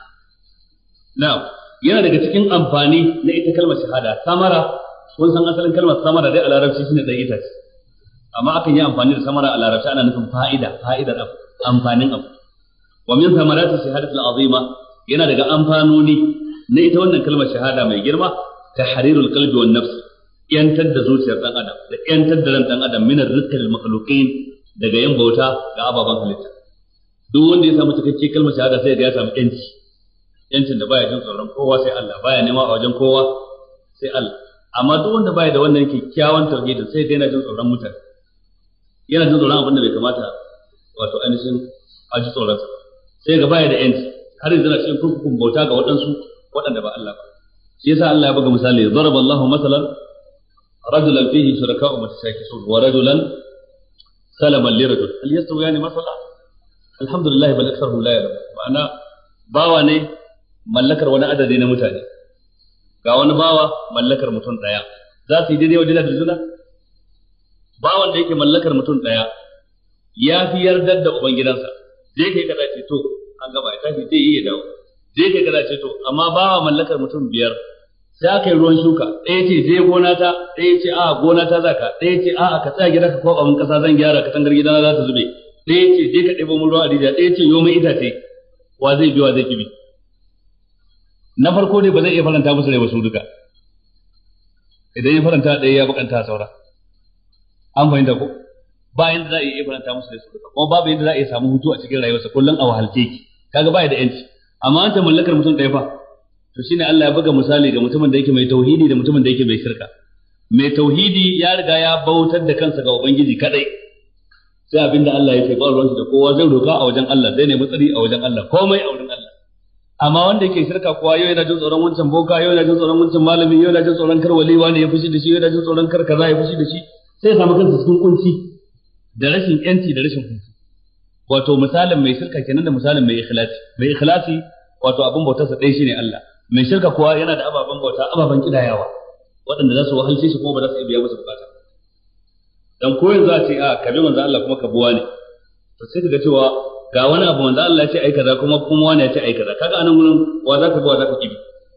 نعم yana daga cikin amfani na ita kalmar shahada samara kun san asalin kalmar samara dai a larabci shine dan ita amma akan yi amfani da samara a larabci ana nufin fa'ida fa'idar abu amfanin abu wa min thamarati shahadati al-azima yana daga amfanoni na ita wannan kalmar shahada mai girma tahrirul qalbi wan nafs yantar da zuciyar dan adam da yantar da ran dan adam min ar-rizqil makhluqin daga yin bauta ga ababan halitta duk wanda ya samu cikakken kalmar shahada sai ga ya samu yanci yancin da baya jin tsoron kowa sai Allah baya nema a wajen kowa sai Allah amma duk wanda baya da wannan kyakkyawan tauhidi sai dai yana jin tsoron mutane yana jin tsoron abin da bai kamata wato ainihin a ji tsoron sa sai ga baya da yanci har yanzu na cikin kurkukun bauta ga waɗansu waɗanda ba Allah ba shi yasa Allah ya buga misali daraballahu masalan رجلا فيه شركاء متشاكسون ورجلا سلما لرجل هل يستويان مثلا الحمد لله بل اكثرهم لا يعلمون ma'ana bawa ne mallakar wani adadi na mutane ga wani bawa mallakar mutum daya za su yi daidai wajen da juna bawan da yake mallakar mutum daya ya fi yardar da ubangidansa zai kai kada ce to an gaba ya tafi zai iya dawo zai kai kada ce to amma bawa mallakar mutum biyar sai aka yi ruwan shuka ɗaya ce je gona ta ɗaya ce a gona ta zaka ɗaya ce a ka tsaya gida ka kwaba min ƙasa zan gyara ka tangar gidana za ta zube ɗaya ce je ka ɗebo min ruwa a rijiya ɗaya ce yo mai itace wa zai bi wa zai kibi na farko ne ba zai iya faranta musu rai ba su duka idan ya faranta ɗaya ya bukanta saura an fahimta ko ba yanda za a iya faranta musu rai su duka kuma babu yanda za a iya samu hutu a cikin rayuwarsa kullum a wahalce ki kaga baya da yanci amma an ta mallakar mutum ɗaya fa to shine Allah ya buga misali ga mutumin da yake mai tauhidi da mutumin da yake mai shirka mai tauhidi ya riga ya bautar da kansa ga ubangiji kadai sai abinda Allah ya ce ba ruwansa da kowa zai roka a wajen Allah zai nemi tsari a wajen Allah komai a wurin Allah amma wanda yake shirka kowa yau yana jin tsoron wancan boka yau yana jin tsoron wancan malami yau yana jin tsoron kar waliwa ne ya fushi da shi yau yana jin tsoron kar kaza ya fushi da shi sai ya samu kansa cikin kunci da rashin yanci da rashin hutu wato misalin mai shirka kenan da misalin mai ikhlasi mai ikhlasi wato abin bautarsa ɗaya shine Allah mai shirka kuwa yana da ababen bauta ababen kidayawa waɗanda za su wahalce shi kuma ba za su iya biya masa bukata dan ko yanzu a ce a kabi manzo Allah kuma ka buwa ne to sai kaga cewa ga wani abu manzo Allah ya ce ai kaza kuma kuma wani ya ce ai kaza kaga anan gurin wa za ka bi wa za ka kibi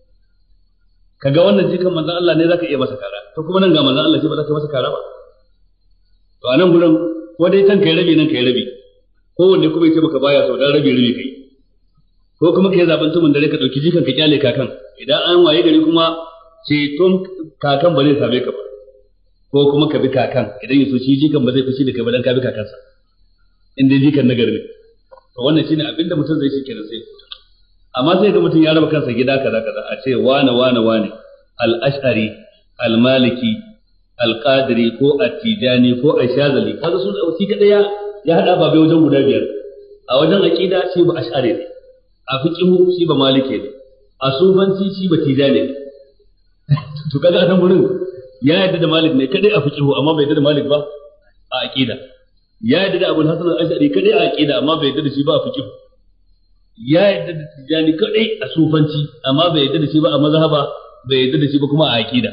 kaga wannan jikan manzo Allah ne za ka iya masa kara to kuma nan ga manzo Allah shi ba za ka masa kara ba to anan gurin ko dai kan kai rabi nan kai rabi ko wanda kuma ya ce maka baya so dan rabi rabi kai ko kuma kai zaben tumun dare ka dauki jikan ka kyale kakan idan an waye gari kuma ce ton kakan ba zai same ka ba ko kuma ka bi kakan idan yaso shi jikan ba zai fushi da kai ba dan ka bi kakansa in dai jikan nagari ne to wannan shine abinda mutum zai shi kenan sai amma sai ga mutum ya raba kansa gida kaza kaza a ce wane wane wane al-ash'ari al-maliki al-qadiri ko at-tijani ko ash-shazali kaga su da shi kada ya ya hada babe wajen guda biyar a wajen aqida shi ba ash'ari ne a fiqhu shi ba maliki ne a sufanci shi ba tijani ne to kaga a nan gurin ya yadda da malik ne kadai a fiqhu amma bai yadda da malik ba a aqida ya yadda da abul hasan al-ash'ari kadai a aqida amma bai yadda da shi ba a fiqhu ya yadda da tijani kadai a sufanci amma bai yadda da shi ba a mazhaba bai yadda da shi ba kuma a aqida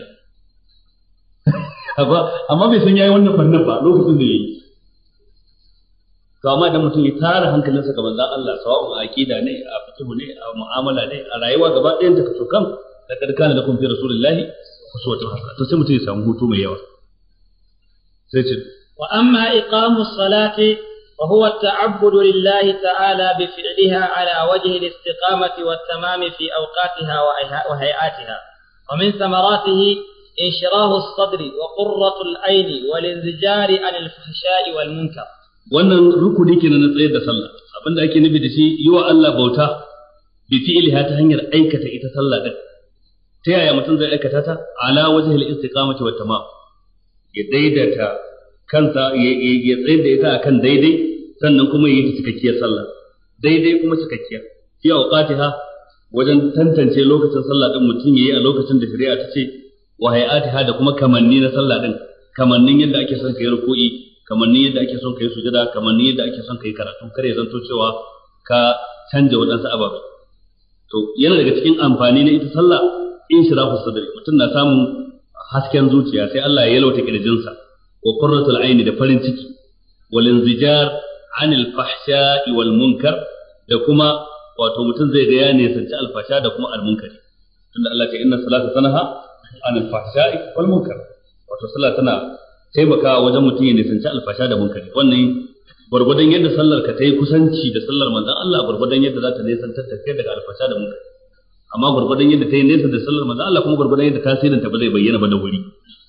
amma bai san yayi wannan fannin ba lokacin da yayi to amma idan mutum ya tara hankalinsa ga manzon Allah sawa'un a aqida ne a fiqh ne a mu'amala ne a rayuwa gaba ɗayan ta kaso kan da kadkana lakum fi rasulillahi uswatun hasana to sai mutum ya samu hutu mai yawa sai ce wa amma iqamu salati وهو التعبد لله تعالى بفعلها على وجه الاستقامة والتمام في أوقاتها وهيئاتها، ومن ثمراته انشراح الصدر وقرة العين والانزجار عن الفحشاء والمنكر. wannan rukuni kenan na tsayar da sallah, abinda ake nufi da shi yi wa Allah bauta bi fi'liha ta hanyar aikata ita sallah din. Ta yaya mutum zai aikata ta? Ala wajhil istiqamati wat tamam, ya daidaita kansa ya tsayar da ita akan daidai, sannan kuma yi ta cikakkiyar sallah, daidai kuma cikakkiya fi awqatiha, wajen tantance lokacin sallah din mutum yayi a lokacin da shari'a ta ce, wa hay'atiha da kuma kamanni na sallah din, kamannin yadda ake son kai ruku'i, kamannin yadda ake son kai sujada, kamannin yadda ake son kai karatu, kare zanto cewa ka canja wadansu ababai. To yana daga cikin amfani na ita sallah inshirahu sadri, mutum na samun hasken zuciya sai Allah ya yalwata kirjinsa, wa qurratul aini da farin ciki, wal inzijar anil fahsha'i wal munkar, da kuma wato mutum zai ga ya nisanci alfasha da kuma almunkari, tunda Allah ce inna salata tanaha anil fahsha'i wal munkar, wato sallah tana taimakawa wajen mutum ya nisanci alfasha da munkari. Wannan gurgurdan yadda sallar ka tayi kusanci da sallar manzon Allah, gurgurdan yadda za ta nisantar ta kai daga alfasha da munkari, amma gurgurdan yadda tayi nesa da sallar manzon Allah kuma gurgurdan yadda tasirin ta ba zai bayyana ba da wuri.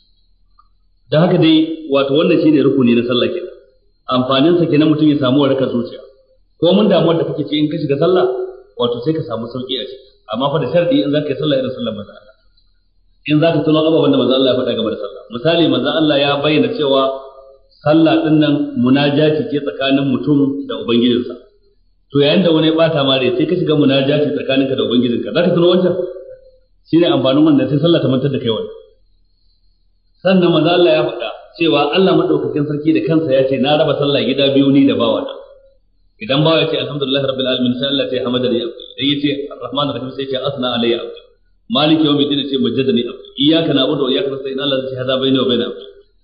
Dan haka dai wato wannan shine rukuni na sallah kenan. Amfanin sa kenan mutum ya samu waraka zuciya, ko mun damuwar da kake ci in ka shiga sallah wato sai ka samu sauki a ciki, amma fa da sharadi in zaka yi sallah irin sallar manzon Allah, in zaka tuno ababan da manzon Allah ya faɗa game da sallah. Misali manzon Allah ya bayyana cewa sallah din nan munajati ce tsakanin mutum da ubangijinsa, to yayin da wani ya bata ma rai sai ka shiga munajati tsakaninka da ubangijinka, zaka tuno wancan? Shine amfanin wannan, sai sallah ta mantar da kai wannan. Sannan manzon Allah ya faɗa cewa Allah madaukakin sarki da kansa ya ce na raba sallah gida biyu ni da bawa na. Idan bawa ya ce alhamdulillah rabbil alamin sai Allah ya ce hamadani abdi, dai ya ce arrahmanir rahim sai ya ce asna alayya abdi, maliki yawmiddin ce majjadani abdi, iyyaka na'budu wa iyyaka nasta'in, Allah ya ce hada baini wa baina abdi,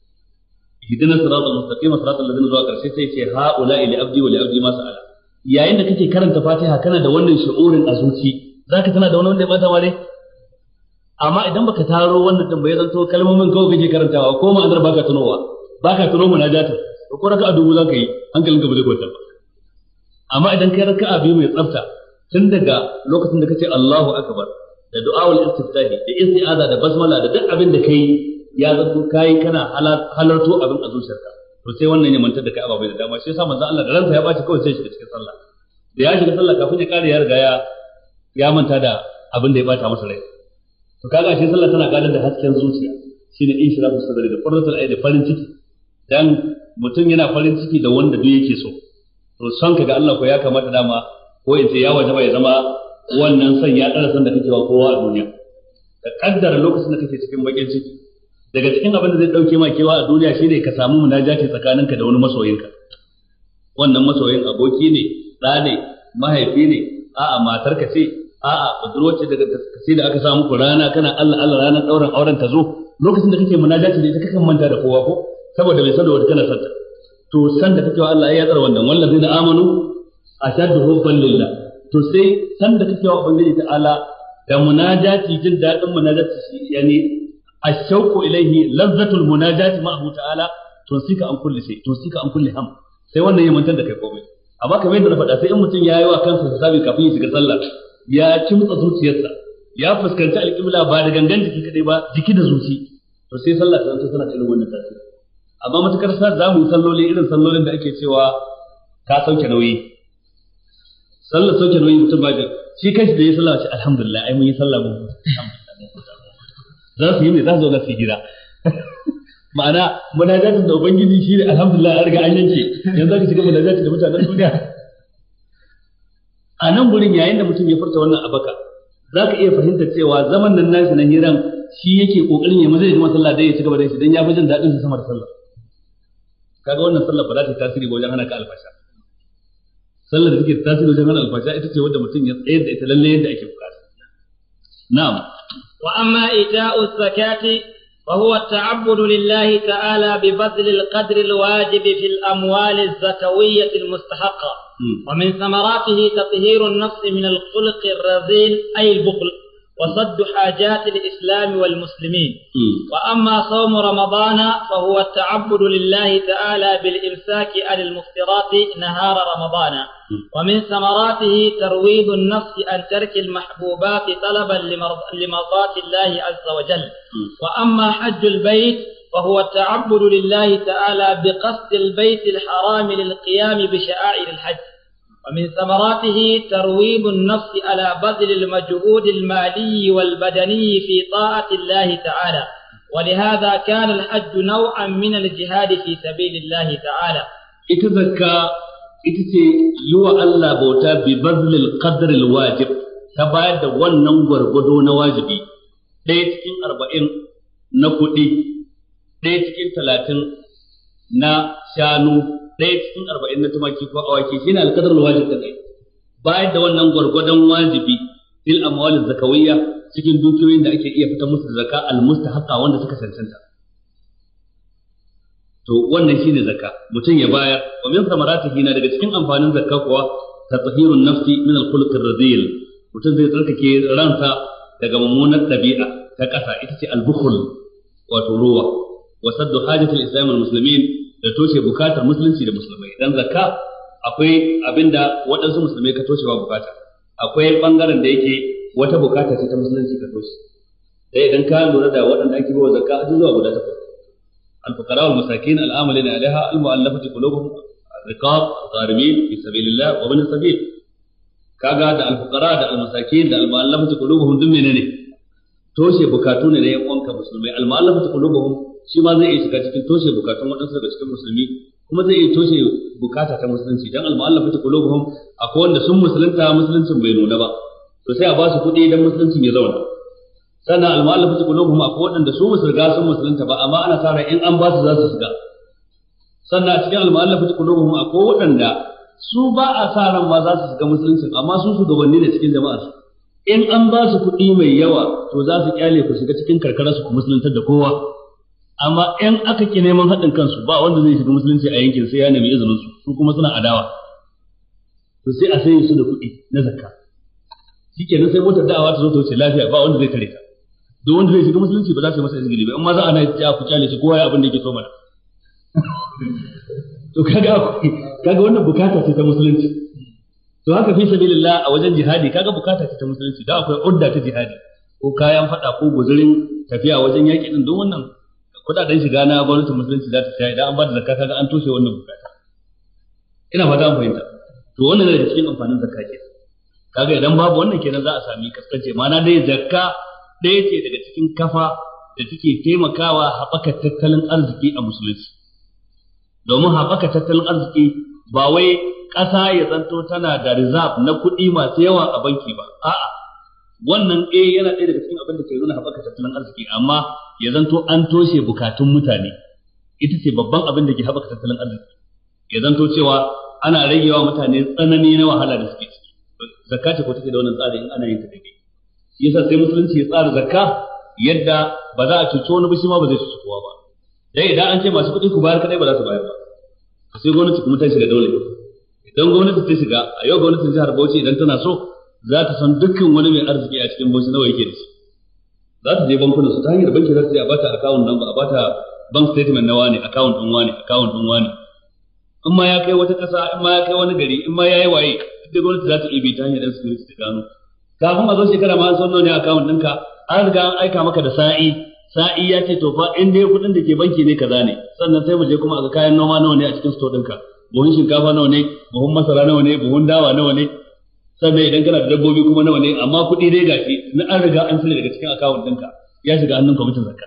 ihdinas siratal mustaqim siratal ladzina zuwa karshe sai ya ce haula ila abdi wa li abdi ma sa'ala. Yayin da kake karanta Fatiha kana da wannan shu'urin a zuci, zaka tana da wani wanda ya bata mare? Amma idan baka taro wannan din bai zanto kalmomin kawai kake karantawa ko ma'anar baka tunowa, baka tuno munajatin, ko raka'a dubu zaka yi hankalinka ba zai kwanta ba. Amma idan kai raka'a biyu mai tsafta, tun daga lokacin da kace Allahu akbar da du'aul istiftahi da isti'aza da basmala da duk abin da kai ya zanto kai kana halarto abin a zuciyarka, to sai wannan ya mantar da kai ababai da dama. Shi yasa manzo Allah da ransa ya baci kawai sai shiga cikin sallah, da ya shiga sallah kafin ya kare ya riga ya ya manta da abin da ya bata masa rai. To kaga shi sallah tana gadar da hasken zuciya, shine inshirahu sadri da qurratul ayn da farin ciki, dan mutum yana farin ciki da wanda duk yake so. To son ka ga Allah ko ya kamata dama ko in ce ya wajaba ya zama wannan son ya dara son da kake wa kowa a duniya. Ka kaddara lokacin da kake cikin bakin ciki, daga cikin abin da zai dauke ma kewa a duniya shine ka samu munajati tsakaninka da wani masoyinka. Wannan masoyin aboki ne, ɗa ne, mahaifi ne, a'a matarka ce, a'a budurwace daga sai da aka samu ku rana kana Allah Allah ranar dauran auren ta zo, lokacin da kake munajati da ita kakan manta da kowa ko saboda bai san da wata kana santa. To san da kake wa Allah ya tsara wannan, wallazina amanu ashaddu hubban lillah. To sai san da kake wa ubangiji ta'ala da munajati, jin dadin munajati shi yani ashauqu ilayhi lazzatul munajati ma'ahu ta'ala, to sika an kulli sai to sika an kulli ham, sai wannan ya mantar da kai komai. Amma kamar yadda na faɗa, sai in mutum ya yi wa kansa hisabi kafin ya shiga sallah, ya kimtsa zuciyarsa, ya fuskanci alƙibla ba da gangan jiki kadai ba, jiki da zuci, to sai sallah ta zanto tana da irin wannan tasiri. Amma matukar sa za mu yi salloli irin sallolin da ake cewa ka sauke nauyi, sallar sauke nauyi mutum ba da shi kanshi da ya sallah ce alhamdulillah ai mun yi sallah mun za su yi ne za su zo na su gida. Ma'ana munajatin da ubangiji shi ne alhamdulillah an riga an yanke, yanzu za ka shiga munajatin da mutanen duniya. A nan gurin yayin da mutum ya furta wannan abaka, za ka iya fahimtar cewa zaman nan nashi na hiran shi yake kokarin ya maza ya gama sallah dai ya ci gaba da shi dan ya fi jin daɗin sa sama da sallah. Kaga wannan sallah ba za ta yi tasiri ba wajen hana ka alfasha. Sallar da take tasiri wajen hana alfasha ita ce wanda mutum ya tsayar da ita lalle yadda ake bukata. Na'am. Wa amma ita'u zakati وهو التعبد لله تعالى ببذل القدر الواجب في الأموال الزكوية المستحقة، ومن ثمراته تطهير النفس من الخلق الرذيل أي البخل، وصد حاجات الإسلام والمسلمين. وأما صوم رمضان فهو التعبد لله تعالى بالإمساك عن المفطرات نهار رمضان، ومن ثمراته ترويض النفس عن ترك المحبوبات طلبا لمرضاة الله عز وجل. وأما حج البيت فهو التعبد لله تعالى بقصد البيت الحرام للقيام بشعائر الحج، ومن ثمراته ترويض النفس على بذل المجهود المالي والبدني في طاعة الله تعالى، ولهذا كان الحج نوعا من الجهاد في سبيل الله تعالى. إتذكى إتتي يوى الله بوتا ببذل القدر الواجب تبايد وننظر بدون واجبي ديتكين أربعين نقودي ديتكين ثلاثين نا شانو ɗaya cikin arba'in na tumaki ko awaki shine alƙadar wajib da kai bayan da wannan gwargwadon wajibi fil amwal zakawiyya cikin dukiyoyin da ake iya fitar musu da zakka al mustahaqa wanda suka cancanta to wannan shine zakka mutum ya bayar wa min samaratihi na daga cikin amfanin zakka kuwa tatahirun nafsi min al khuluq ar radil mutum zai tsarkake ransa daga mummunar dabi'a ta kasa ita ce al bukhl wato ruwa wa saddu hajatul islam al muslimin da toshe bukatar musulunci da musulmai dan zakka akwai abinda waɗansu musulmai ka toshe wa bukata akwai bangaren da yake wata bukata ce ta musulunci ka toshe dai idan ka lura da waɗanda ake bawa zakka a zuwa guda takwas al-fuqara wal masakin al-amilina alaiha al-mu'allafati qulubuhum riqab al-gharimin fi sabilillah wa ibn sabil kaga da al-fuqara da al-masakin da al-mu'allafati qulubuhum dun menene toshe bukatu ne na yan uwanka musulmai al-mu'allafati qulubuhum shi ma zai iya shiga cikin toshe bukatun waɗansu daga cikin musulmi kuma zai iya toshe bukata ta musulunci dan al-mu'allafati qulubuhum akwai wanda sun musulunta musuluncin bai nuna ba to sai a ba su kuɗi dan musuluncin ya zauna sannan al-mu'allafati qulubuhum akwai wanda su musulga sun musulunta ba amma ana sa ran in an ba su za su shiga sannan a cikin al-mu'allafati qulubuhum akwai wanda su ba a sa ran ma za su shiga musuluncin amma su shugabanni ne cikin jama'ar su in an ba su kuɗi mai yawa to za su kyale ku shiga cikin karkara su ku musuluntar da kowa amma in aka ki neman haɗin kansu ba wanda zai shiga musulunci a yankin sai ya nemi izinin su su kuma suna adawa to sai a sayi su da kuɗi na zakka shikenan sai motar da'awa ta zo ta wuce lafiya ba wanda zai tare ta duk wanda zai shiga musulunci ba za su yi masa izgili ba amma za a na ya ku kyale shi kowa ya abin da yake so mana to kaga kaga wannan bukata ce ta musulunci to haka fi sabilillah a wajen jihadi kaga bukata ce ta musulunci da akwai udda ta jihadi ko kayan fada ko guzurin tafiya wajen yaki din don wannan kudaden shiga na gwamnatin musulunci za ta tsaya idan an ba da zakka kaga an toshe wannan bukata ina fata an fahimta to wannan ne daga cikin amfanin zakka ke kaga idan babu wannan kenan za a sami kaskance ma'ana dai zakka ɗaya ce daga cikin kafa da take taimakawa haɓaka tattalin arziki a musulunci domin haɓaka tattalin arziki ba wai ƙasa ya zanto tana da reserve na kuɗi masu yawa a banki ba a'a wannan eh yana ɗaya daga cikin abin da ke nuna haɓaka tattalin arziki amma ya zanto an toshe bukatun mutane ita ce babban abin da ke haɓaka tattalin arziki ya zanto cewa ana ragewa mutane tsanani na wahala da suke ciki zakka ce ko take da wannan tsari in ana yin ta daidai yasa sai musulunci ya tsara zakka yadda ba za a cuci wani ba shi ma ba zai cuci kowa ba dai idan an ce masu kuɗi ku bayar kadai ba za su bayar ba sai gwamnati kuma ta shiga dole idan gwamnati ta shiga a yau gwamnatin jihar Bauchi idan tana so za ta san dukkan wani mai arziki a cikin Bauchi nawa yake da shi za ta je bankunan su ta hanyar banki za ta je a bata account number a bata bank statement na wani account din wani account din wani in ma ya kai wata kasa in ma ya kai wani gari in ma ya yi waye duk gwamnati za ta iya bi ta hanyar security ta gano kafin a zo shekara ma an san nawa ne account ɗinka an riga an aika maka da sa'i sa'i ya ce to fa in dai kuɗin da ke banki ne kaza ne sannan sai mu je kuma a ga kayan noma nawa ne a cikin store ɗinka buhun shinkafa nawa ne buhun masara nawa ne buhun dawa nawa ne sannan idan kana da dabbobi kuma nawa ne amma kuɗi dai gashi na an riga an cire daga cikin account ɗinka ya shiga hannun kwamitin zakka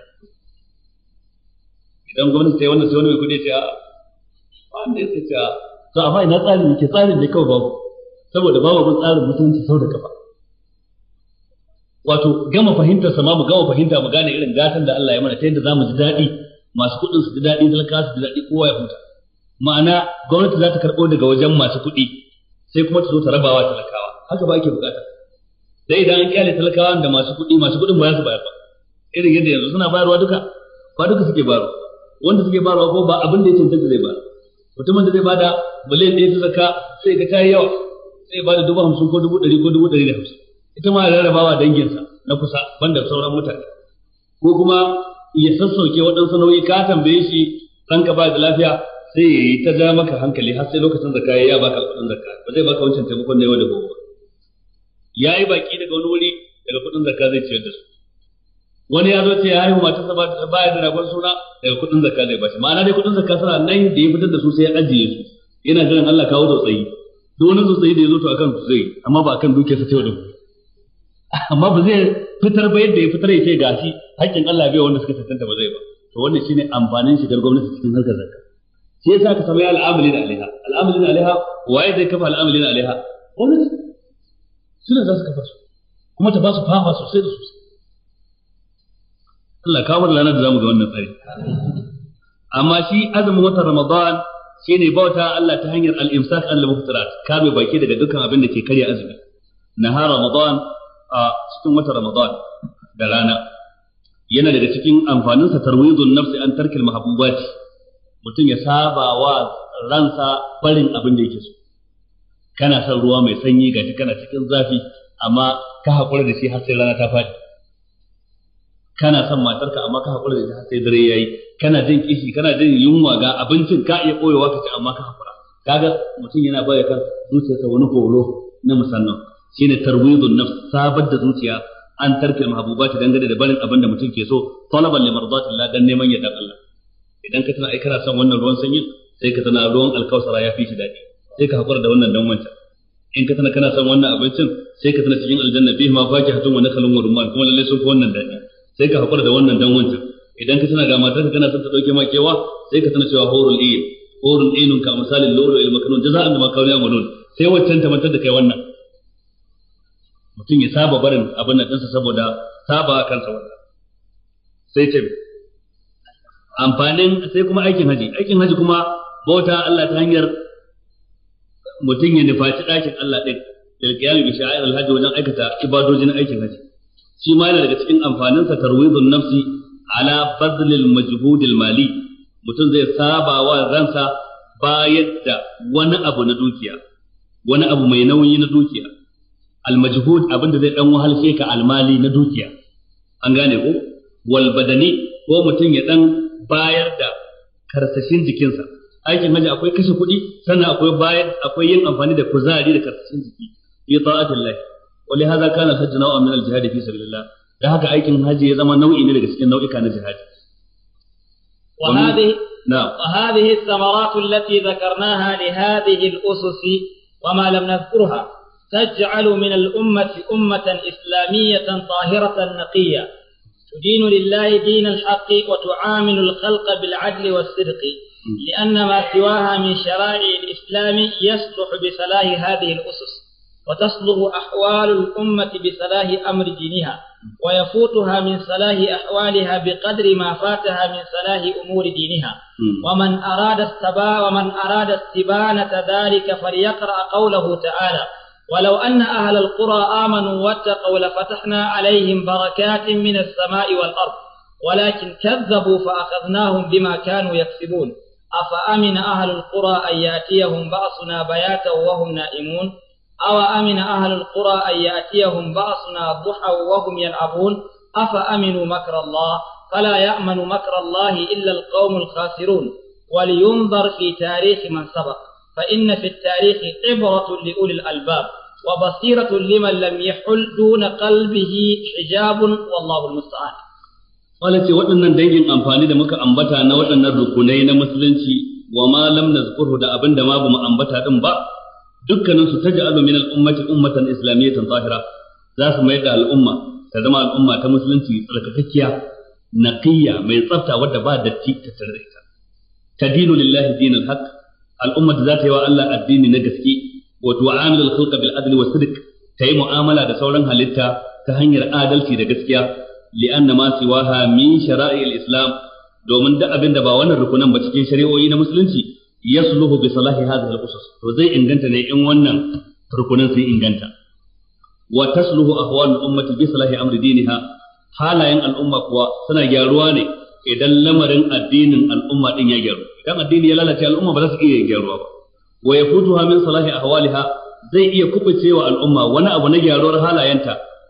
idan gwamnati ta yi wannan sai wani mai kuɗi ya ce a wanda ya ce a to amma ina tsarin yake tsarin ne kawai babu saboda babu bin tsarin musulunci sau da kafa wato gama fahimtar sa ma mu gama fahimta mu gane irin gatan da Allah ya mana ta yadda zamu ji daɗi masu kuɗin su ji daɗi talaka su ji daɗi kowa ya huta ma'ana gwamnati za ta karɓo daga wajen masu kuɗi sai kuma ta zo ta rabawa talakawa haka ba ake bukata dai idan an kyale talakawa da masu kuɗi masu kuɗin ba za su bayar ba irin yadda yanzu suna bayarwa duka ba duka suke bayarwa wanda suke bayarwa ko ba abin da ya cancanta zai bayar mutumin da zai bada miliyan ɗaya ta zakka sai ga ta yi yawa sai ba da dubu hamsin ko dubu ɗari ko dubu ɗari da hamsin ita ma rarrabawa danginsa na kusa banda sauran mutane ko kuma ya sassauke waɗansu nauyi ka tambaye shi ɗanka ba da lafiya sai ya yi ta ja maka hankali har sai lokacin zakka ya baka kuɗin zakka ba zai baka wancan taimakon da yawa da gobe ya yi baki daga wani wuri daga kuɗin zakka zai ciyar da su wani ya zo ce ya haihu matarsa ba ya da ragon suna daga kuɗin zakka zai bashi ma'ana dai kuɗin zakka suna nan da ya fitar da su sai ya ajiye su yana jiran Allah kawo tsautsayi duk wani tsautsayi da ya zo to akan su zai amma ba akan dukiyarsa ta yau da gobe amma ba zai fitar ba yadda ya fitar ya ce gashi haƙƙin Allah bai wanda suka tantance ba zai ba to wannan shine amfanin shigar gwamnati cikin harkar zakka shi yasa ka samu al'amilin alaiha al'amilin alaiha waye zai kafa al'amilin alaiha gwamnati suna za su kafa su kuma ta ba su fafa sosai da sosai Allah kawo da ranar da zamu ga wannan tsari amma shi azumin watan Ramadan shine bauta Allah ta hanyar al-imsak al-muftarat kame baki daga dukkan abin da ke karya azumi nahar Ramadan a cikin watan Ramadan da rana yana daga cikin amfaninsa tarwidun nafsi an tarkil mahabbubati mutum ya saba wa ransa barin abin da yake so kana son ruwa mai sanyi gashi kana cikin zafi amma ka haƙura da shi har sai rana ta faɗi kana son matarka amma ka haƙura da shi har sai dare yayi kana jin kishi kana jin yunwa ga abincin ka iya koyewa ka ci amma ka haƙura kaga mutum yana baya kan zuciyarsa wani horo na musamman shine tarwidun nafs sabar da zuciya an tarke mahbubati dangane da barin abin da mutum ke so talaban li mardatillah dan neman yardan Allah idan ka tana ai kana son wannan ruwan sanyi sai ka tana ruwan alkausara ya fi shi dadi sai ka hakura da wannan dan wancan in ka tana kana son wannan abincin sai ka tana cikin aljanna fihi ma fakihatun wa nakhlun wa rumman kuma lalle sun fi wannan dadi sai ka hakura da wannan dan wancan idan ka tana ga matarka kana son ta dauke ma kewa sai ka tana cewa hurul ayn hurul aynun ka misalin lulu il maknun jaza'an bima kanu ya'malun sai wancan ta mantar da kai wannan mutum ya saba barin abin nan ɗinsa saboda saba kansa wannan sai ce amfanin sai kuma aikin haji aikin haji kuma bauta Allah ta hanyar mutum ya nufaci ɗakin Allah ɗin da qiyam bi sha'air al-hajj wajen aikata ibadojin aikin haji shi ma yana daga cikin amfaninsa tarwidun nafsi ala badl al-majhud al-mali mutum zai saba wa ransa bayar da wani abu na dukiya wani abu mai nauyi na dukiya al-majhud abinda zai dan wahalshe ka almali na dukiya an gane ko wal badani ko mutum ya dan bayar da karsashin jikinsa aikin haji akwai kashe kuɗi sannan akwai bayar akwai yin amfani da kuzari da karsashin jiki fi ta'atillah wa li hadha kana al-hajj naw'an min al-jihad fi sabilillah da haka aikin haji ya zama nau'i ne daga cikin nau'ika na jihadi wa hadhihi na'am wa hadhihi ath-thamarat allati dhakarnaha li hadhihi al-usus wa ma lam nadhkurha تجعل من الأمة أمة إسلامية طاهرة نقية تدين لله دين الحق وتعامل الخلق بالعدل والصدق لأن ما سواها من شرائع الإسلام يصلح بصلاح هذه الأسس وتصلح أحوال الأمة بصلاح أمر دينها ويفوتها من صلاح أحوالها بقدر ما فاتها من صلاح أمور دينها ومن أراد السبا ومن أراد استبانة ذلك فليقرأ قوله تعالى ولو أن أهل القرى آمنوا واتقوا لفتحنا عليهم بركات من السماء والأرض ولكن كذبوا فأخذناهم بما كانوا يكسبون أفأمن أهل القرى أن يأتيهم بأسنا بياتا وهم نائمون أو أمن أهل القرى أن يأتيهم بأسنا ضحى وهم يلعبون أفأمنوا مكر الله فلا يأمن مكر الله إلا القوم الخاسرون ولينظر في تاريخ من سبق فإن في التاريخ عبرة لأولي الألباب وبصيرة لمن لم يحل دون قلبه حجاب والله المستعان. Wala ce waɗannan dangin amfani da muka ambata na waɗannan rukunai na musulunci wa ma lam nazkurhu da abin da ma bamu ambata din ba dukkanin su taj'alu min al-ummati ummatan islamiyatan zahira za su mai da al'umma ta zama al'umma ta musulunci tsarkakakkiya naqiyya mai tsafta wadda ba datti ta tare da ita tadinu lillahi dinul haqq al'umma da za ta yi wa Allah addini na gaske wa tu'amilu al-khalqa bil adli was sidq ta yi mu'amala da sauran halitta ta hanyar adalci da gaskiya li'anna ma siwaha min shara'i al-islam domin da abin da ba wannan rukunan ba cikin shari'o'i na musulunci yasluhu bi salahi hadhihi al-usus to zai inganta ne in wannan rukunan sun inganta wa tasluhu ahwal al-ummati bi salahi amri diniha halayen al'umma kuwa suna gyaruwa ne idan lamarin addinin al'umma din ya gyaru idan addini ya lalace al'umma ba za su iya gyaruwa ba wa yafutuha min salahi ahwaliha zai iya kubucewa al'umma wani abu na gyaruwar halayenta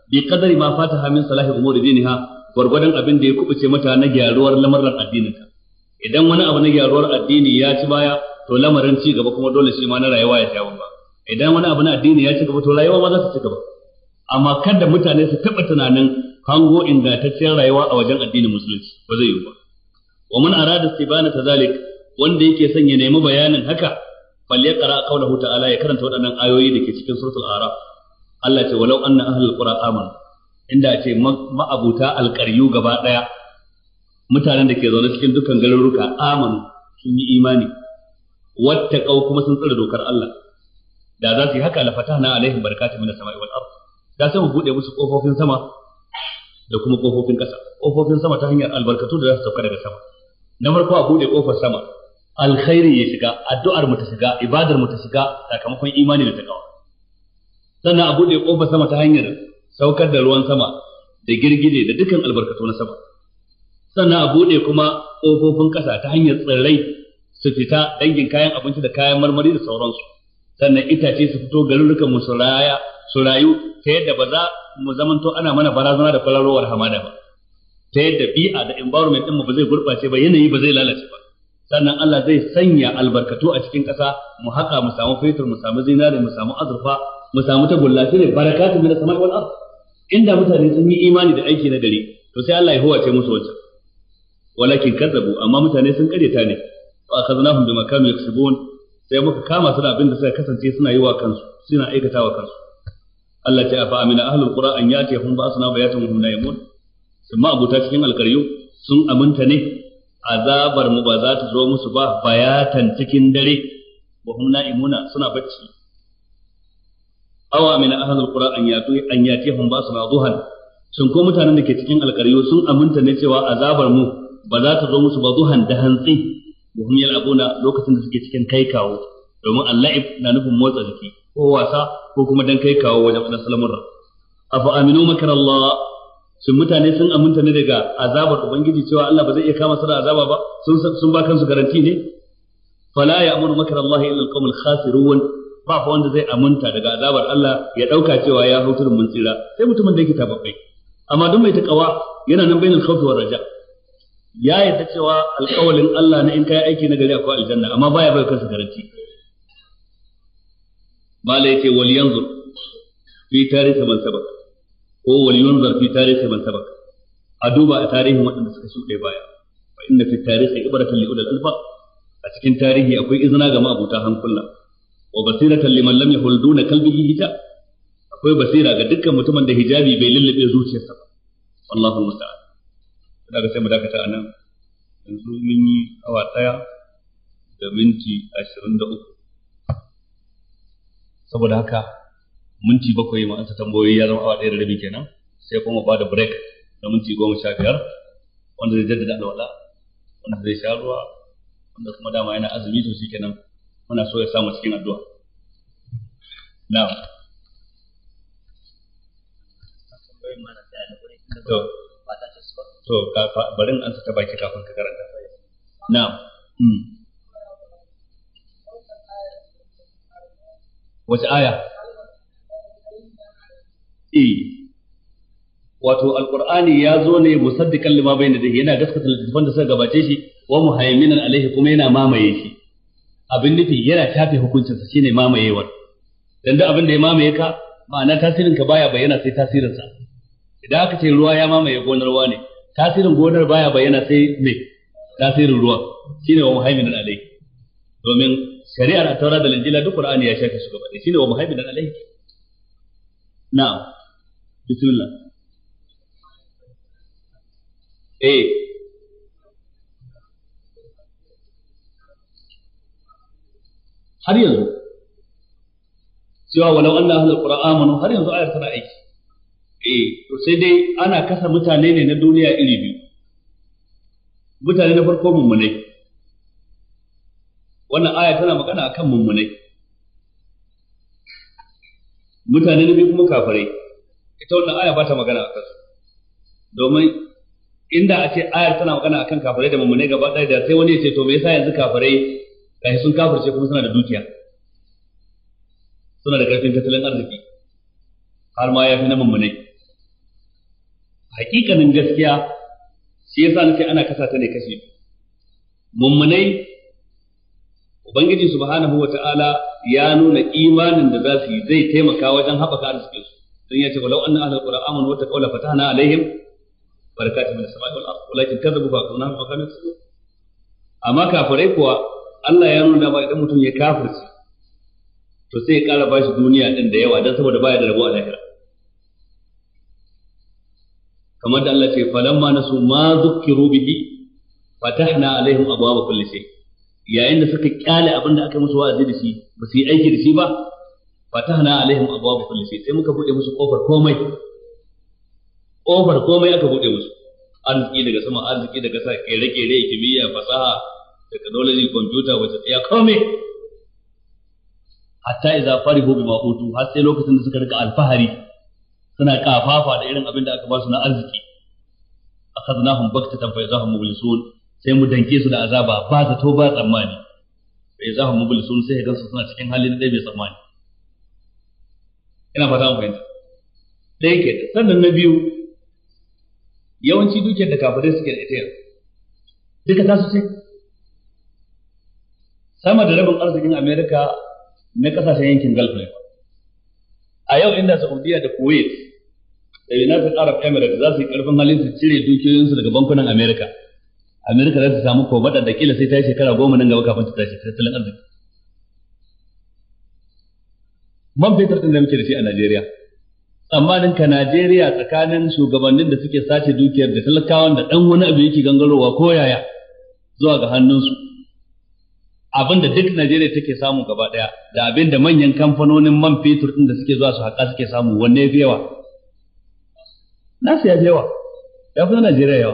bi qadari ma fataha min salahi umuri diniha gurgurdan abin da ya kubuce mata na gyaruwar lamarin addininta idan wani abu na gyaruwar addini ya ci baya to lamarin ci gaba kuma dole shi ma na rayuwa ya tawo ba idan wani abu na addini ya ci gaba to rayuwa ma za ta ci gaba amma kada mutane su taba tunanin hango ingantacciyar rayuwa a wajen addinin musulunci ba zai yi ba wa man arada istibana tazalik wanda yake son ya nemi bayanin haka falyaqra qawluhu ta'ala ya karanta waɗannan ayoyi da ke cikin suratul araf Allah ce walau anna ahlul qura amanu inda ce ma'abuta alqaryu gaba daya mutanen da ke zaune cikin dukkan garuruka amanu sun yi imani wattaqau kuma sun tsare dokar Allah da za su yi haka la fatahna alaihim barakatun minas sama'i wal ard da sai mu bude musu kofofin sama da kuma kofofin ƙasa kofofin sama ta hanyar albarkatu da za su sauka daga sama na farko a bude kofar sama alkhairi ya shiga addu'ar mu ta shiga ibadar mu ta shiga sakamakon imani da takawa sannan a bude kofar sama ta hanyar saukar da ruwan sama da girgije da dukkan albarkatu na sama sannan a bude kuma kofofin ƙasa ta hanyar tsirrai su fita dangin kayan abinci da kayan marmari da sauransu sannan itace su fito garurukan mu su raya su rayu ta yadda ba za mu zamanto ana mana barazana da kwararowar hamada ba ta yadda bi'a da environment din mu ba zai gurbace ba yanayi ba zai lalace ba sannan Allah zai sanya albarkatu a cikin ƙasa mu haka mu samu fetur mu samu zinari mu samu azurfa mu samu tagulla shine barakatun min as-sama'i wal ard inda mutane sun yi imani da aiki na gari to sai Allah ya huwace musu wancan walakin kazzabu amma mutane sun karyata ne wa akhadnahum bima kanu yaksubun sai muka kama su da abin da suka kasance suna yi wa kansu suna aikata wa kansu Allah ta afa amina ahlul qura an yatihum ba'suna bayatan wa hum naimun kuma abuta cikin alkaryu sun aminta ne azabar mu ba za ta zo musu ba bayatan cikin dare wa hum naimuna suna bacci aw amina ahlul qura an yatu an yatihum ba'suna duhan sun ko mutanen da ke cikin alkaryu sun aminta ne cewa azabar mu ba za ta zo musu ba duhan da hantsi wa hum yal'abuna lokacin da suke cikin kai kawo domin al-la'ib na nufin motsa jiki ko wasa ko kuma dan kai kawo wajen wannan salamurra afa aminu makar Allah sun mutane sun aminta ne daga azabar ubangiji cewa Allah ba zai iya kama su da azaba ba sun sun ba kansu garanti ne fala ya'munu makar Allah illa al-qawmul khasirun ba fa wanda zai aminta daga azabar Allah ya dauka cewa ya hutu mun tsira sai mutumin da yake tababbai amma duk mai takawa yana nan bainal khawfi war raja ya yadda cewa alƙawalin Allah na in kai aiki na gari akwai aljanna amma baya bai kansa garanti mala yake wal yanzur fi tarihi man sabaq ko wal yanzur fi tarihi man sabaq a duba a tarihin waɗanda suka shuɗe baya fa inna fi tarihi ibratan li ulil alba a cikin tarihi akwai izina ga ma'abuta hankula wa basiratan liman lam yahul duna qalbihi hijab akwai basira ga dukkan mutumin da hijabi bai lullube zuciyarsa ba wallahu musta'an daga sai mu dakata anan yanzu mun yi awa daya da minti ashirin da uku saboda haka minti bakwai ma an ta tambayoyi ya zama awa ɗaya da rabi kenan sai kuma ba da break na minti goma sha biyar wanda zai jaddada alwala wanda zai sha ruwa wanda kuma dama yana azumi to shikenan muna so ya samu cikin addu'a na'am to to ka barin an ta baki kafin ka karanta na'am mm wace aya eh wato alqur'ani ya zo ne musaddiqan lima bayna da yana gaskata littafin da suka gabace shi wa muhaiminan alaihi kuma yana mamaye shi abin nufi yana tafe hukuncin sa shine mamayewar dan da abin da ya mamaye ka ma'ana tasirin ka baya bayyana sai tasirin sa idan aka ce ruwa ya mamaye gonar ruwa ne tasirin gonar baya bayyana sai me tasirin ruwa shine wa muhaiminan alaihi domin shari'ar at-taura da injila duk qur'ani ya shafe su gaba ɗaya shine wa muhaiminan alaihi na'am bismillah eh har yanzu cewa walau anna ahlul qur'an amanu har yanzu ayar tana aiki eh to sai dai ana kasa mutane ne na duniya iri biyu mutane na farko mummunai wannan aya tana magana akan mummunai mutane na biyu kuma kafirai ita wannan aya ba ta magana akan su domin inda a ce ayar tana magana akan kafirai da mummunai gaba ɗaya da sai wani ya ce to me yasa yanzu kafirai kai sun kafirce kuma suna da dukiya suna da ƙarfin tattalin arziki har ma ya fi na mummunai hakikanin gaskiya shi yasa nace ana kasa ta ne kashi mummunai ubangiji subhanahu wata'ala ya nuna imanin da za su yi zai taimaka wajen haɓaka arzikin su dan yace walau anna ahlul qur'an amanu wa taqawla fatahna alaihim barakatun minas samai wal ardh walakin kadzabu fa kunna fa kanu yasbun amma kafirai kuwa Allah ya nuna ba idan mutum ya kafirce to sai ya ƙara bashi duniya din da yawa dan saboda baya da rabo a lahira kamar da Allah ce falamma nasu ma zukkiru bihi fatahna alaihim abwaaba kulli shay yayin da suka kyale abin da aka musu wa'azi da shi ba su yi aiki da shi ba fatahna alaihim abwaaba kulli shay sai muka bude musu kofar komai kofar komai aka bude musu arziki daga sama arziki daga sa kere-kere kimiyya fasaha technology computer wacce tsaya komai hatta idza farihu bima utu har sai lokacin da suka rika alfahari suna kafafa da irin abin da aka ba su na arziki akhadnahum baktatan fa idahum mublisun sai mu danke su da azaba ba zato ba tsammani fa idahum mublisun sai ga su suna cikin halin da bai tsammani ina fata mun fahimta dai ke sannan na biyu yawanci dukiyar da kafirai suke da ita yau duka ta su ce sama da rabin arzikin America na kasashen yankin Gulf ne a yau inda Saudiya da Kuwait da United Arab Emirates za su yi karfin halin su cire dukiyoyinsu daga bankunan America America za ta samu komadar da kila sai ta yi shekara goma nan gaba kafin ta tashi tattalin arziki man fetur din da muke da shi a Najeriya tsammanin ka Najeriya tsakanin shugabannin da suke sace dukiyar da talakawan da dan wani abu yake gangarowa ko yaya zuwa ga hannunsu abinda duk Najeriya take samu gaba daya da abinda manyan kamfanonin man fetur din da suke zuwa su haƙa suke samu wanne yafi yawa nasu yafi yawa ya fi Najeriya yawa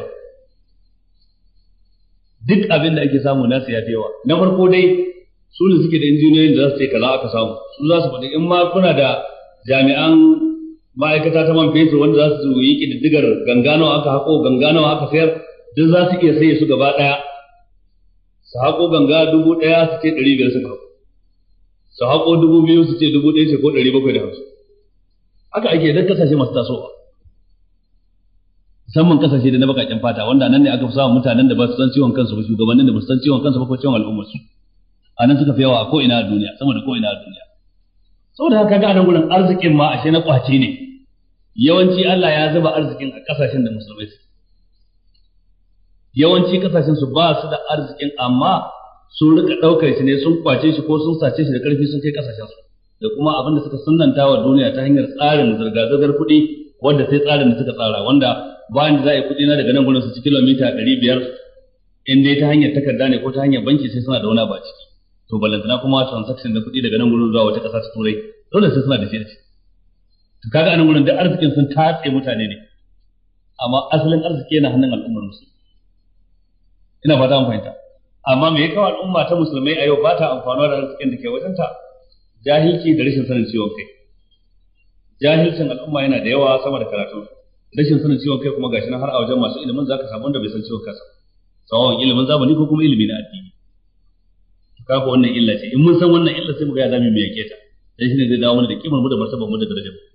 duk abinda ake samu nasu yafi yawa na farko dai su ne suke da injiniyoyin da za su ce kaza aka samu su za su faɗi in ma kuna da jami'an ma'aikata ta man fetur wanda za su yi kididdigar ganganawa aka haƙo ganganawa aka sayar duk za su iya saye su gaba daya su haƙo ganga dubu ɗaya su ce ɗari biyar suka haƙo su haƙo dubu biyu su ce dubu ɗaya ce ko ɗari bakwai da hamsin haka ake idan kasashe masu tasowa musamman kasashe da na baƙaƙen fata wanda nan ne aka fi samun mutanen da ba su san ciwon kansu ba shugabannin da ba su san ciwon kansu ba ko ciwon al'ummar su a nan suka fi yawa a ko'ina a duniya sama da ko'ina a duniya saboda haka ga nan gurin arzikin ma ashe na ƙwace ne yawanci Allah ya zuba arzikin a kasashen da musulmai suke yawanci kasashen su ba su da arzikin amma sun rika daukar shi ne sun kwace shi ko sun sace shi da karfi sun kai kasashen su da kuma abin da suka sunnanta wa duniya ta hanyar tsarin zirga-zirgar kuɗi wanda sai tsarin da suka tsara wanda bayan da za a yi kuɗi na daga nan gurin su ci kilomita ɗari biyar in dai ta hanyar takarda ne ko ta hanyar banki sai suna da wani ba ciki to ballantana kuma transaction da kuɗi daga nan gurin zuwa wata ƙasa ta turai dole sai suna da shi da shi to kaga anan gurin da arzikin sun tatse mutane ne amma asalin arziki yana hannun al'ummar musulmi ina fata mun fahimta amma me ya kawo al'umma ta musulmai a yau ba ta amfanuwa da arzikin da ke wajenta jahilci da rashin sanin ciwon kai jahilcin al'umma yana da yawa sama da karatu rashin sanin ciwon kai kuma gashi nan har a wajen masu ilimin zaka samu wanda bai san ciwon kansa sawan ilimin zamani ko kuma ilimi na addini kafa wannan illa ce in mun san wannan illa sai mu ga ya zame mu yake ta dan shine zai dawo mana da kimar mu da martabar mu da darajar mu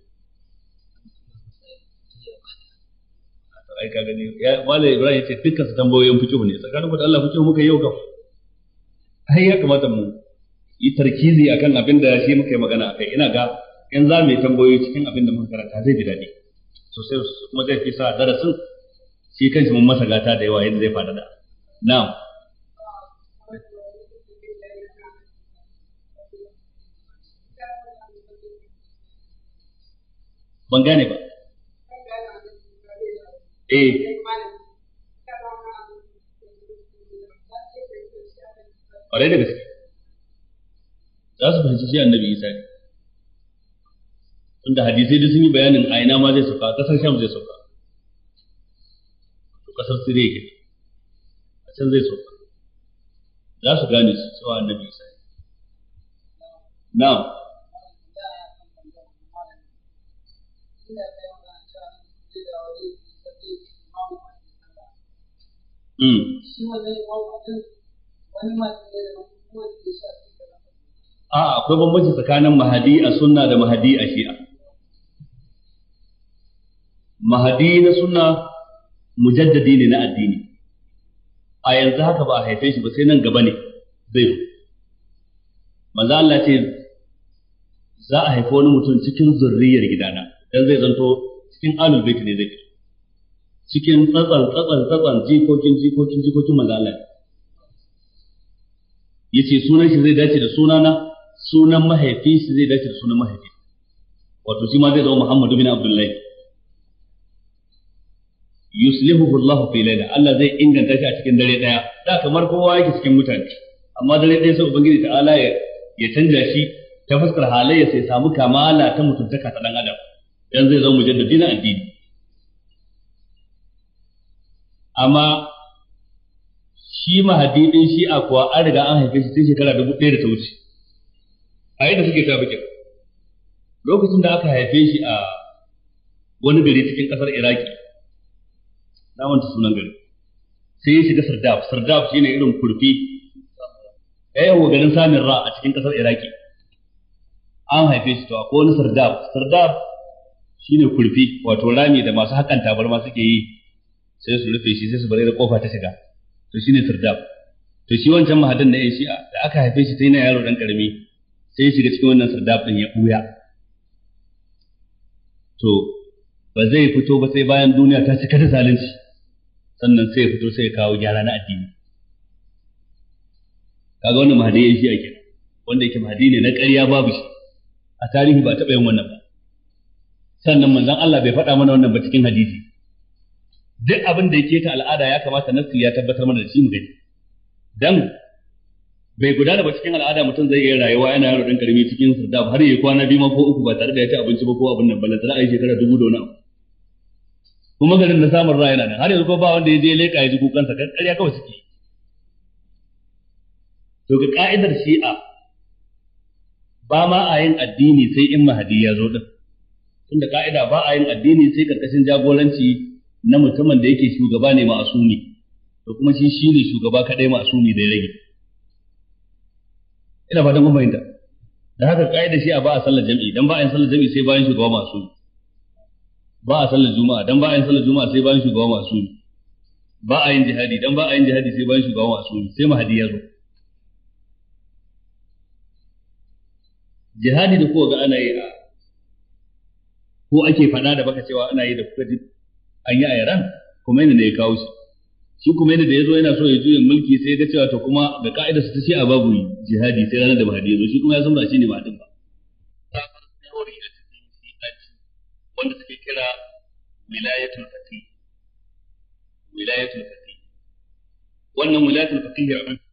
ai ka gani ya malai Ibrahim yace dukkan su tambayoyin fiqh ne tsakanin mu da Allah fiqh muka yau ga ai ya kamata mu yi tarkizi akan abin da shi muka yi magana akai ina ga in za mu yi tambayoyi cikin abin da muka karanta zai fi daɗi sosai kuma zai fi sa darasin shi kanshi mun masa gata da yawa yadda zai fada da na'am ban gane ba eh ƙwarai da gaske za su fahimci shi annabi isa ne tunda hadisai da sun yi bayanin a ina ma zai sauka a ƙasar sham zai sauka to ƙasar siriya ke a can zai sauka za su gane su cewa annabi isa ne na'am Mm. A akwai bambanci tsakanin mahadi a sunna da mahadi a shi'a. mahadi na sunna mujaddadi ne na addini a yanzu haka ba a haife shi ba sai nan gaba ne zai zo manzo Allah ce za a haifi wani mutum cikin zurriyar gidana dan zai zanto cikin alul bait ne zai cikin tsatsan tsatsan tsatsan jikokin jikokin jikokin manzo Allah yace sunan shi zai dace da sunana sunan mahaifi shi zai dace da sunan mahaifi wato shi ma zai zama Muhammadu bin Abdullahi yuslihuhu Allah fi layla Allah zai inganta shi a cikin dare daya da kamar kowa yake cikin mutane amma dare daya sai ubangiji ta'ala ya ya canja shi ta fuskar halayya sai samu kamala ta mutuntaka ta dan adam dan zai zama mujaddidi na addini amma shi mahadi din shi a kuwa an riga an haife shi tun shekara dubu ɗaya da ta wuce a yadda suke ta bikin lokacin da aka haife shi a wani gari cikin ƙasar Iraki na manta sunan gari sai ya shiga Sardab Sardab shine irin kurfi yayin garin Samin Ra a cikin ƙasar Iraki an haife shi to akwai wani Sardab Sardab shine kurfi wato rami da masu hakan tabarma suke yi sai su rufe shi sai su bare da kofa ta shiga to shine Sardab to shi wancan mahadin na yan Shi'a da aka haife shi sai na yaro dan karami sai ya shiga cikin wannan Sardab din ya buya to ba zai fito ba sai bayan duniya ta cika da zalunci sannan sai ya fito sai ya kawo gyara na addini kaga wannan mahadi yan Shi'a kenan wanda yake mahadi ne na ƙarya babu shi a tarihi ba taɓa yin wannan ba sannan manzon Allah bai faɗa mana wannan ba cikin hadisi duk abin da yake ta al'ada ya kamata nafsi ya tabbatar mana da shi mu gani dan bai gudana ba cikin al'ada mutum zai iya rayuwa yana yaro dan karami cikin sardab har yayi kwana biyu ma ko uku ba tare da ya ci abinci ba ko abin nan balle sai a yi shekara dubu da wani abu kuma garin da samun rayuwa nan har yanzu ko ba wanda ya je leka ya ji kukansa kan ƙarya kawai suke to ga ka'idar Shi'a ba ma a yin addini sai in mahadi ya zo din tunda ka'ida ba a yin addini sai karkashin jagoranci na mutumin da yake shugaba ne ma'asumi to kuma shi shine shugaba kadai ma'asumi da ya rage ina fatan kun fahimta da haka kaida shi a ba a sallar jami'i dan ba a yin sallar jami'i sai bayan shugaba ma'asumi ba a sallar juma'a dan ba a yin sallar juma'a sai bayan shugaba ma'asumi ba a yin jihadi dan ba a yin jihadi sai bayan shugaba ma'asumi sai mahadi ya zo jihadi da kowa ga ana yi a ko ake faɗa da baka cewa ana yi da kuka ji an yi a Iran kuma yana da ya kawo shi shi kuma yana da ya zo yana so ya juya mulki sai ga cewa to kuma ga ka'idar su ta ce a babu jihadi sai ranar da mahadi ya zo shi kuma ya san ba shi ne mahadin ba wanda suke kira wilayatul faqih wilayatul faqih wannan wilayatul faqih